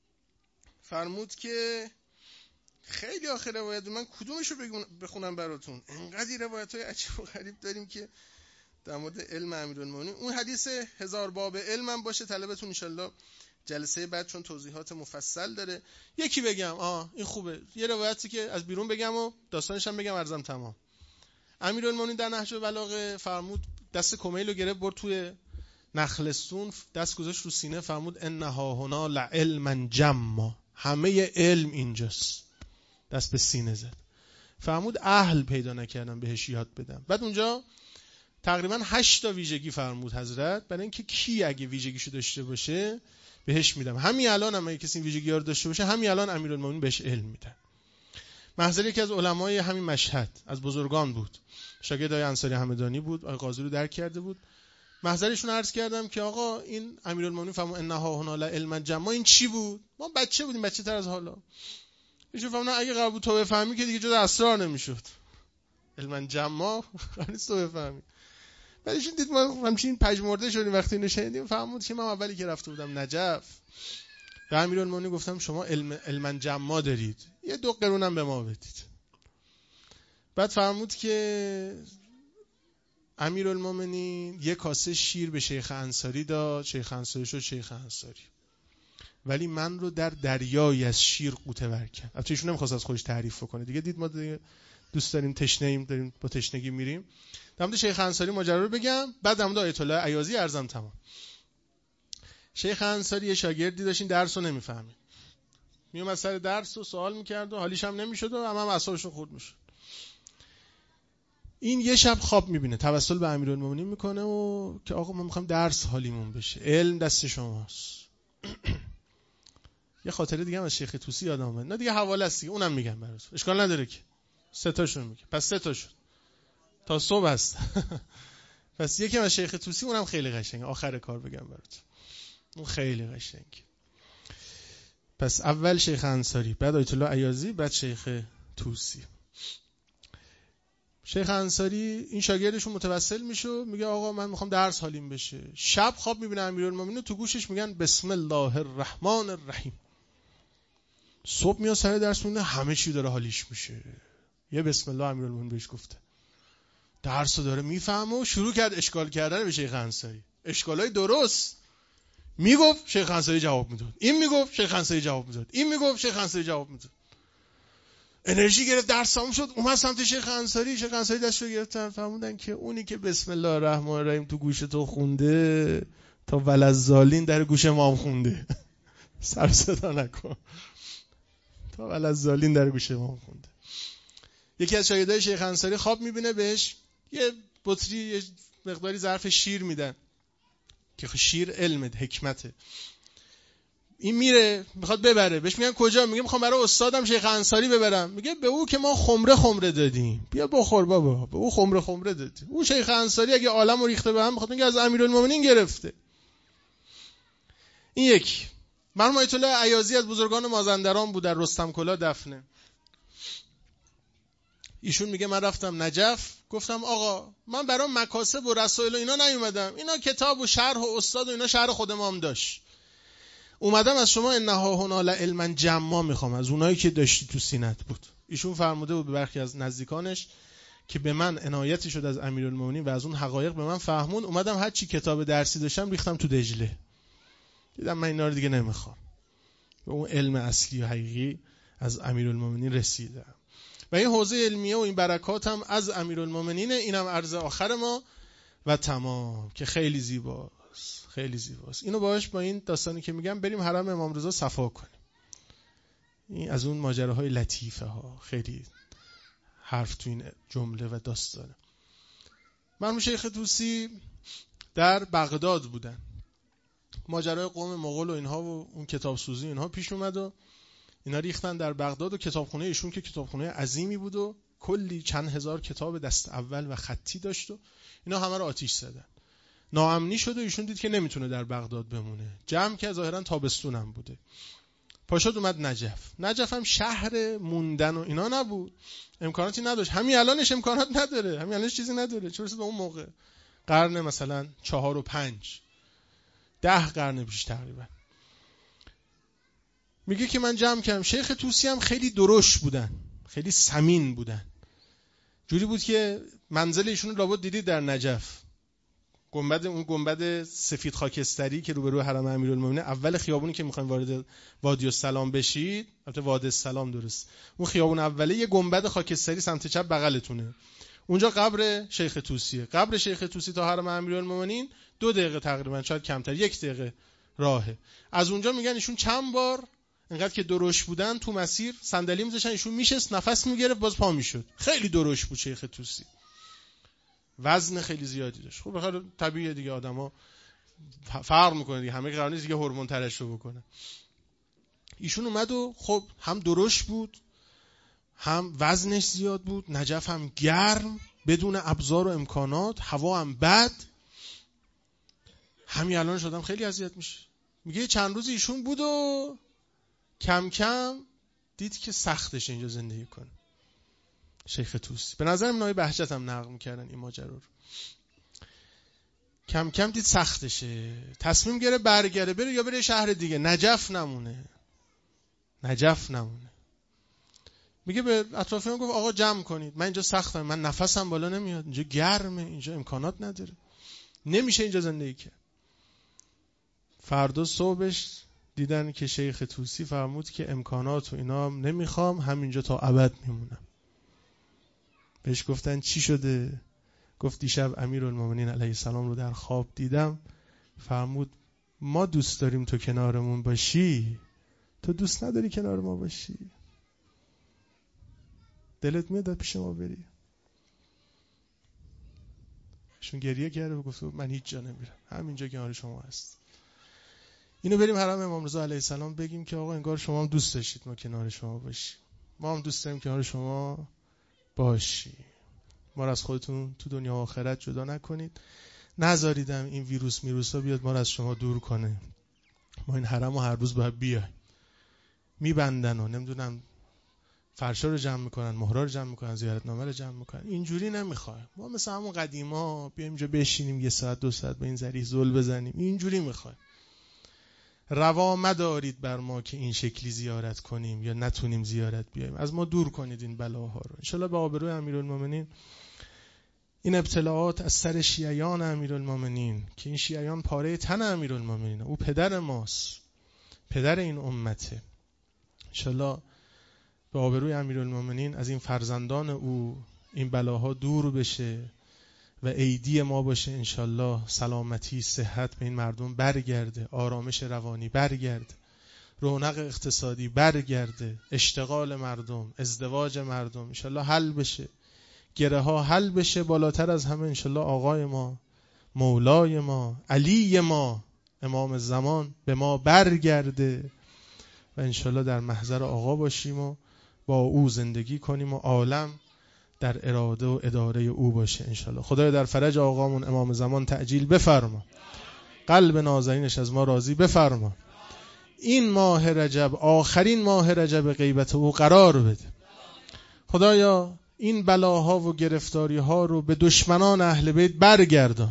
فرمود که خیلی آخر روایت، من کدومشو بخونم براتون؟ انقدر روایت‌های عجیب و غریب داریم که در مورد علم امیرالمومنین. اون حدیث 1000 باب علم هم باشه طلبتون ان شاءالله جلسه بعد، چون توضیحات مفصل داره. یکی بگم این خوبه، یه روایتی که از بیرون بگم و داستانش هم بگم عرضم تمام. امیرالمومنین در نهج البلاغه فرمود دست کمیل رو گرفت برد توی نخلستون، دست گذاشت رو سینه، فرمود انها هنا لعلما جما، همه علم اینجاست. دست به سینه زد، فرمود اهل پیدا نکردم بهش یاد بدم. بعد اونجا تقریبا 8 تا ویژگی فرمود حضرت، برای اینکه کی اگه ویژگیشو داشته باشه بهش میدم. همین الان هم اگه کسی این ویژگی‌ها رو داشته باشه همین الان امیرالمومنین بهش علم میدن. محضر یکی از علمای همین مشهد از بزرگان بود، شاگرد آقای انصاری همدانی بود، آقای قاضی رو درک کرده بود. محضرشون عرض کردم که آقا این امیرالمومنین فرمود انها هنا لعلما جما، این چی بود؟ ما بچه بودیم، بچه تر از حالا. ایشون فرمودن اگه قرار بود تو بفهمی که دیگه جز اسرار نمیشد. علما جما نیست تو بفهمی. بعدش دید ما همچین پژمرده شدیم وقتی اینو شنیدیم. فرمود که من اولی که رفته بودم نجف به امیرالمومنین گفتم شما علما جما دارید، یه 2 قرونم به ما بدید. بعد فرمود که امیرالمومنین یه کاسه شیر به شیخ انصاری داد، شیخ انصاری شد شیخ انصاری، ولی من رو در دریایی از شیر غوطه ور کرد. البته ایشون نمی‌خواست از خودش تعریف کنه دیگه، دید ما دوست داریم تشنه‌ایم، داریم با تشنگی میریم. در مورد شیخ انصاری ماجرا رو بگم، بعد در مورد آیت الله عیاضی عرضم تمام. شیخ انصاری یه شاگردی داشتین درس رو نمیفهمید، میومد سر درس و سوال میکرد و حالیش هم نمیشد و هم اعصابشون خورد میشد. این یه شب خواب میبینه، توسل به امیرالمومنین میکنه و که آقا ما میخوایم درس حالیمون بشه، علم دست شماست. یه خاطره دیگه هم از شیخ طوسی یادم اومد، نه دیگه حواله است دیگه، اونم میگم براتون، اشکال نداره که 3 تاشون میگه، پس 3 تا شد تا صبح است. پس یکی از شیخ طوسی، اونم خیلی قشنگه، آخر کار بگم براتون، اون خیلی قشنگه. پس اول شیخ انصاری، بعد آیت الله عیاضی، بعد شیخ طوسی. شیخ انصاری این شاگردشون متوسل میشه، میگه آقا من میخوام درس حالیم بشه. شب خواب میبینه امیرالمومنین، تو گوشش میگن بسم الله الرحمن الرحیم. صبح میاد سر درس میبینه همه چی داره حالیش میشه. یه بسم الله امیرالمومنین بهش گفته، درسو داره میفهمه و شروع کرد اشکال کردن به شیخ انصاری، اشکالای درست میگفت شیخ انصاری جواب میداد، این میگفت شیخ انصاری جواب میداد، این میگفت شیخ انصاری جواب میداد. انرژی گرفت، درس تموم شد، اومد سمت شیخ انصاری. شیخ انصاری دستشو گرفتن، فهموندن که اونی که بسم الله الرحمن الرحیم تو گوش تو خونده تا ولذالین در گوش ما هم خونده. سر صدا نکن، تا ولذالین در گوش ما هم خونده. یکی از شاگردای شیخ انصاری خواب میبینه، بهش یه بطری یه مقداری ظرف شیر میدن که شیر علم حکمته. این میره میخواد ببره، بهش میگن کجا؟ میگه میخوام برای استادم شیخ انصاری ببرم. میگه به او که ما خمره دادیم، بیا بخور بابا، به او خمره دادیم. او شیخ انصاری اگه عالمو ریخته به هم میخواد میگه از امیرالمومنین گرفته. این یکی. مرحوم آیت الله عیاضی از بزرگان مازندران بود، در رستم کلا دفنه. ایشون میگه من رفتم نجف، گفتم آقا من برای مکاسب و رسائل و اینا نیومدم، اینا کتاب و شرح و استاد و اینا شرح خود ما هم داشت، اومدم از شما انها هنا لعلما جما میخوام، از اونایی که داشتی تو سینت بود. ایشون فرموده بود به برخی از نزدیکانش که به من عنایتی شد از امیرالمومنین و از اون حقایق به من فهمون، اومدم هر چی کتاب درسی داشتم ریختم تو دجله، دیدم من اینا رو دیگه نمیخوام، به اون علم اصلی و حقیقی از امیرالمومنین رسیدم. و این حوزه علمیه و این برکات هم از امیرالمومنین. اینم عرض آخر ما و تمام، که خیلی زیباست، خیلی زیباست. اینو باهاش با این داستانی که میگم بریم حرم امام رضا صفا کنیم. این از اون ماجراهای لطیفه ها، خیلی حرف تو این جمله و داستانه. مرحوم شیخ طوسی در بغداد بودن، ماجرای قوم مغول و اینها و اون کتاب سوزی اینها پیش اومد و اینا ریختن در بغداد و کتابخونه ایشون که کتابخونه عظیمی بود و کلی چند هزار کتاب دست اول و خطی داشت و اینا همه رو آتیش زدن. ناامنی شد و ایشون دید که نمیتونه در بغداد بمونه، جمع که ظاهرا تابستونم بوده، پاشد اومد نجف. نجف هم شهر موندن و اینا نبود، امکاناتی نداشت، همین الانش امکانات نداره، همین الانش چیزی نداره، چه برسه به اون موقع قرن مثلا 4 و 5 10 قرن پیش تقریبا. میگه که من جمع کردم. شیخ طوسی هم خیلی درشت بودن، خیلی سمین بودن، جوری بود که منزل ایشون رو لابد دیدید در نجف، اون گنبد سفید خاکستری که روبرو حرم امیرالمومنین، اول خیابونی که میخواین وارد وادی السلام بشید، البته وادی السلام درست، اون خیابون اوله یه گنبد خاکستری سمت چپ بغلتونه، اونجا قبر شیخ طوسیه. قبر شیخ طوسی تا حرم امیرالمومنین 2 دقیقه تقریبا، شاید کمتر، 1 دقیقه راهه. از اونجا میگن ایشون چند بار انقدر که درشت بودن تو مسیر صندلی میذاشتن، ایشون میشست نفس میگرفت باز پا میشد. خیلی درشت بود شیخ طوسی، وزن خیلی زیادی داشت. خب بخاطر طبیعیه دیگه، آدما فرق میکنه دیگه، همه قرار نیست دیگه هورمون ترشح بکنه. ایشون اومد و خب هم درشت بود هم وزنش زیاد بود، نجف هم گرم بدون ابزار و امکانات، هوا هم بد، همین الان شدم خیلی اذیت میشه. میگه چند روز ایشون بود و کم کم دید که سختشه اینجا زندگی کنه. شیخ طوسی به نظر من نای بهجت هم نقل میکردن این ماجرا رو. کم کم دید سختشه، تصمیم گرفت برگرده، بره یا بره شهر دیگه، نجف نمونه. میگه به اطرافیان گفت آقا جمع کنید، من اینجا سختم، من نفسم بالا نمیاد، اینجا گرمه، اینجا امکانات نداره، نمیشه اینجا زندگی کرد. فردا صبحش دیدن که شیخ طوسی فرمود که امکانات و اینا نمیخوام، همینجا تا ابد میمونم. بهش گفتن چی شده؟ گفت دیشب امیرالمومنین علیه السلام رو در خواب دیدم، فرمود ما دوست داریم تو کنارمون باشی، تو دوست نداری کنار ما باشی، دلت میاد پیش ما بری. شون گریه کرده و گفت من هیچ جا نمیرم، همینجا کنار شما هست. اینو بریم حرم امام رضا علیه السلام بگیم که آقا انگار شما هم دوست داشتید ما کنار شما باشیم، ما هم دوست داریم کنار شما باشی، ما رو از خودتون تو دنیا و آخرت جدا نکنید، نذاریدم این ویروسا بیاد ما رو از شما دور کنه. ما این حرم رو هر روز باید بیایم، میبندن و نمیدونم فرشا رو جمع میکنن، مهرا رو جمع میکنن، زیارتنامه رو جمع میکنن. اینجوری نمیخوایم، ما مثل همون قدیما بیایم اینجا بشینیم 1 ساعت 2 ساعت به این ذریح زل بزنیم، اینجوری میخوایم. روا مدارید بر ما که این شکلی زیارت کنیم یا نتونیم زیارت بیایم، از ما دور کنید این بلاها رو. انشالله به آبروی امیرالمومنین این ابتلاعات از سر شیعیان امیرالمومنین، که این شیعیان پاره تن امیرالمومنین، او پدر ماست، پدر این امته، انشالله به آبروی امیرالمومنین از این فرزندان او این بلاها دور بشه و عیدی ما باشه. انشالله سلامتی، صحت به این مردم برگرده، آرامش روانی برگرده، رونق اقتصادی برگرده، اشتغال مردم، ازدواج مردم انشالله حل بشه، گره ها حل بشه. بالاتر از همه انشالله آقای ما، مولای ما، علی ما، امام زمان به ما برگرده و انشالله در محضر آقا باشیم و با او زندگی کنیم و عالم در اراده و اداره او باشه انشالله. خدای در فرج آقامون امام زمان تعجیل بفرما، قلب نازنینش از ما راضی بفرما، این ماه رجب آخرین ماه رجب غیبت او قرار بده. خدایا این بلاها و گرفتاری ها رو به دشمنان اهل بیت برگردان.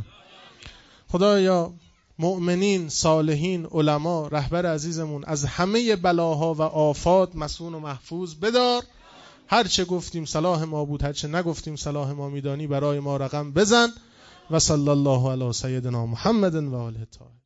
خدایا مؤمنین، صالحین، علما، رهبر عزیزمون از همه بلاها و آفات مصون و محفوظ بدار. هر چه گفتیم صلاح ما بود، هر چه نگفتیم صلاح ما میدانی، برای ما رقم بزن. و صلی الله علی سیدنا محمد و آله الطاهرین.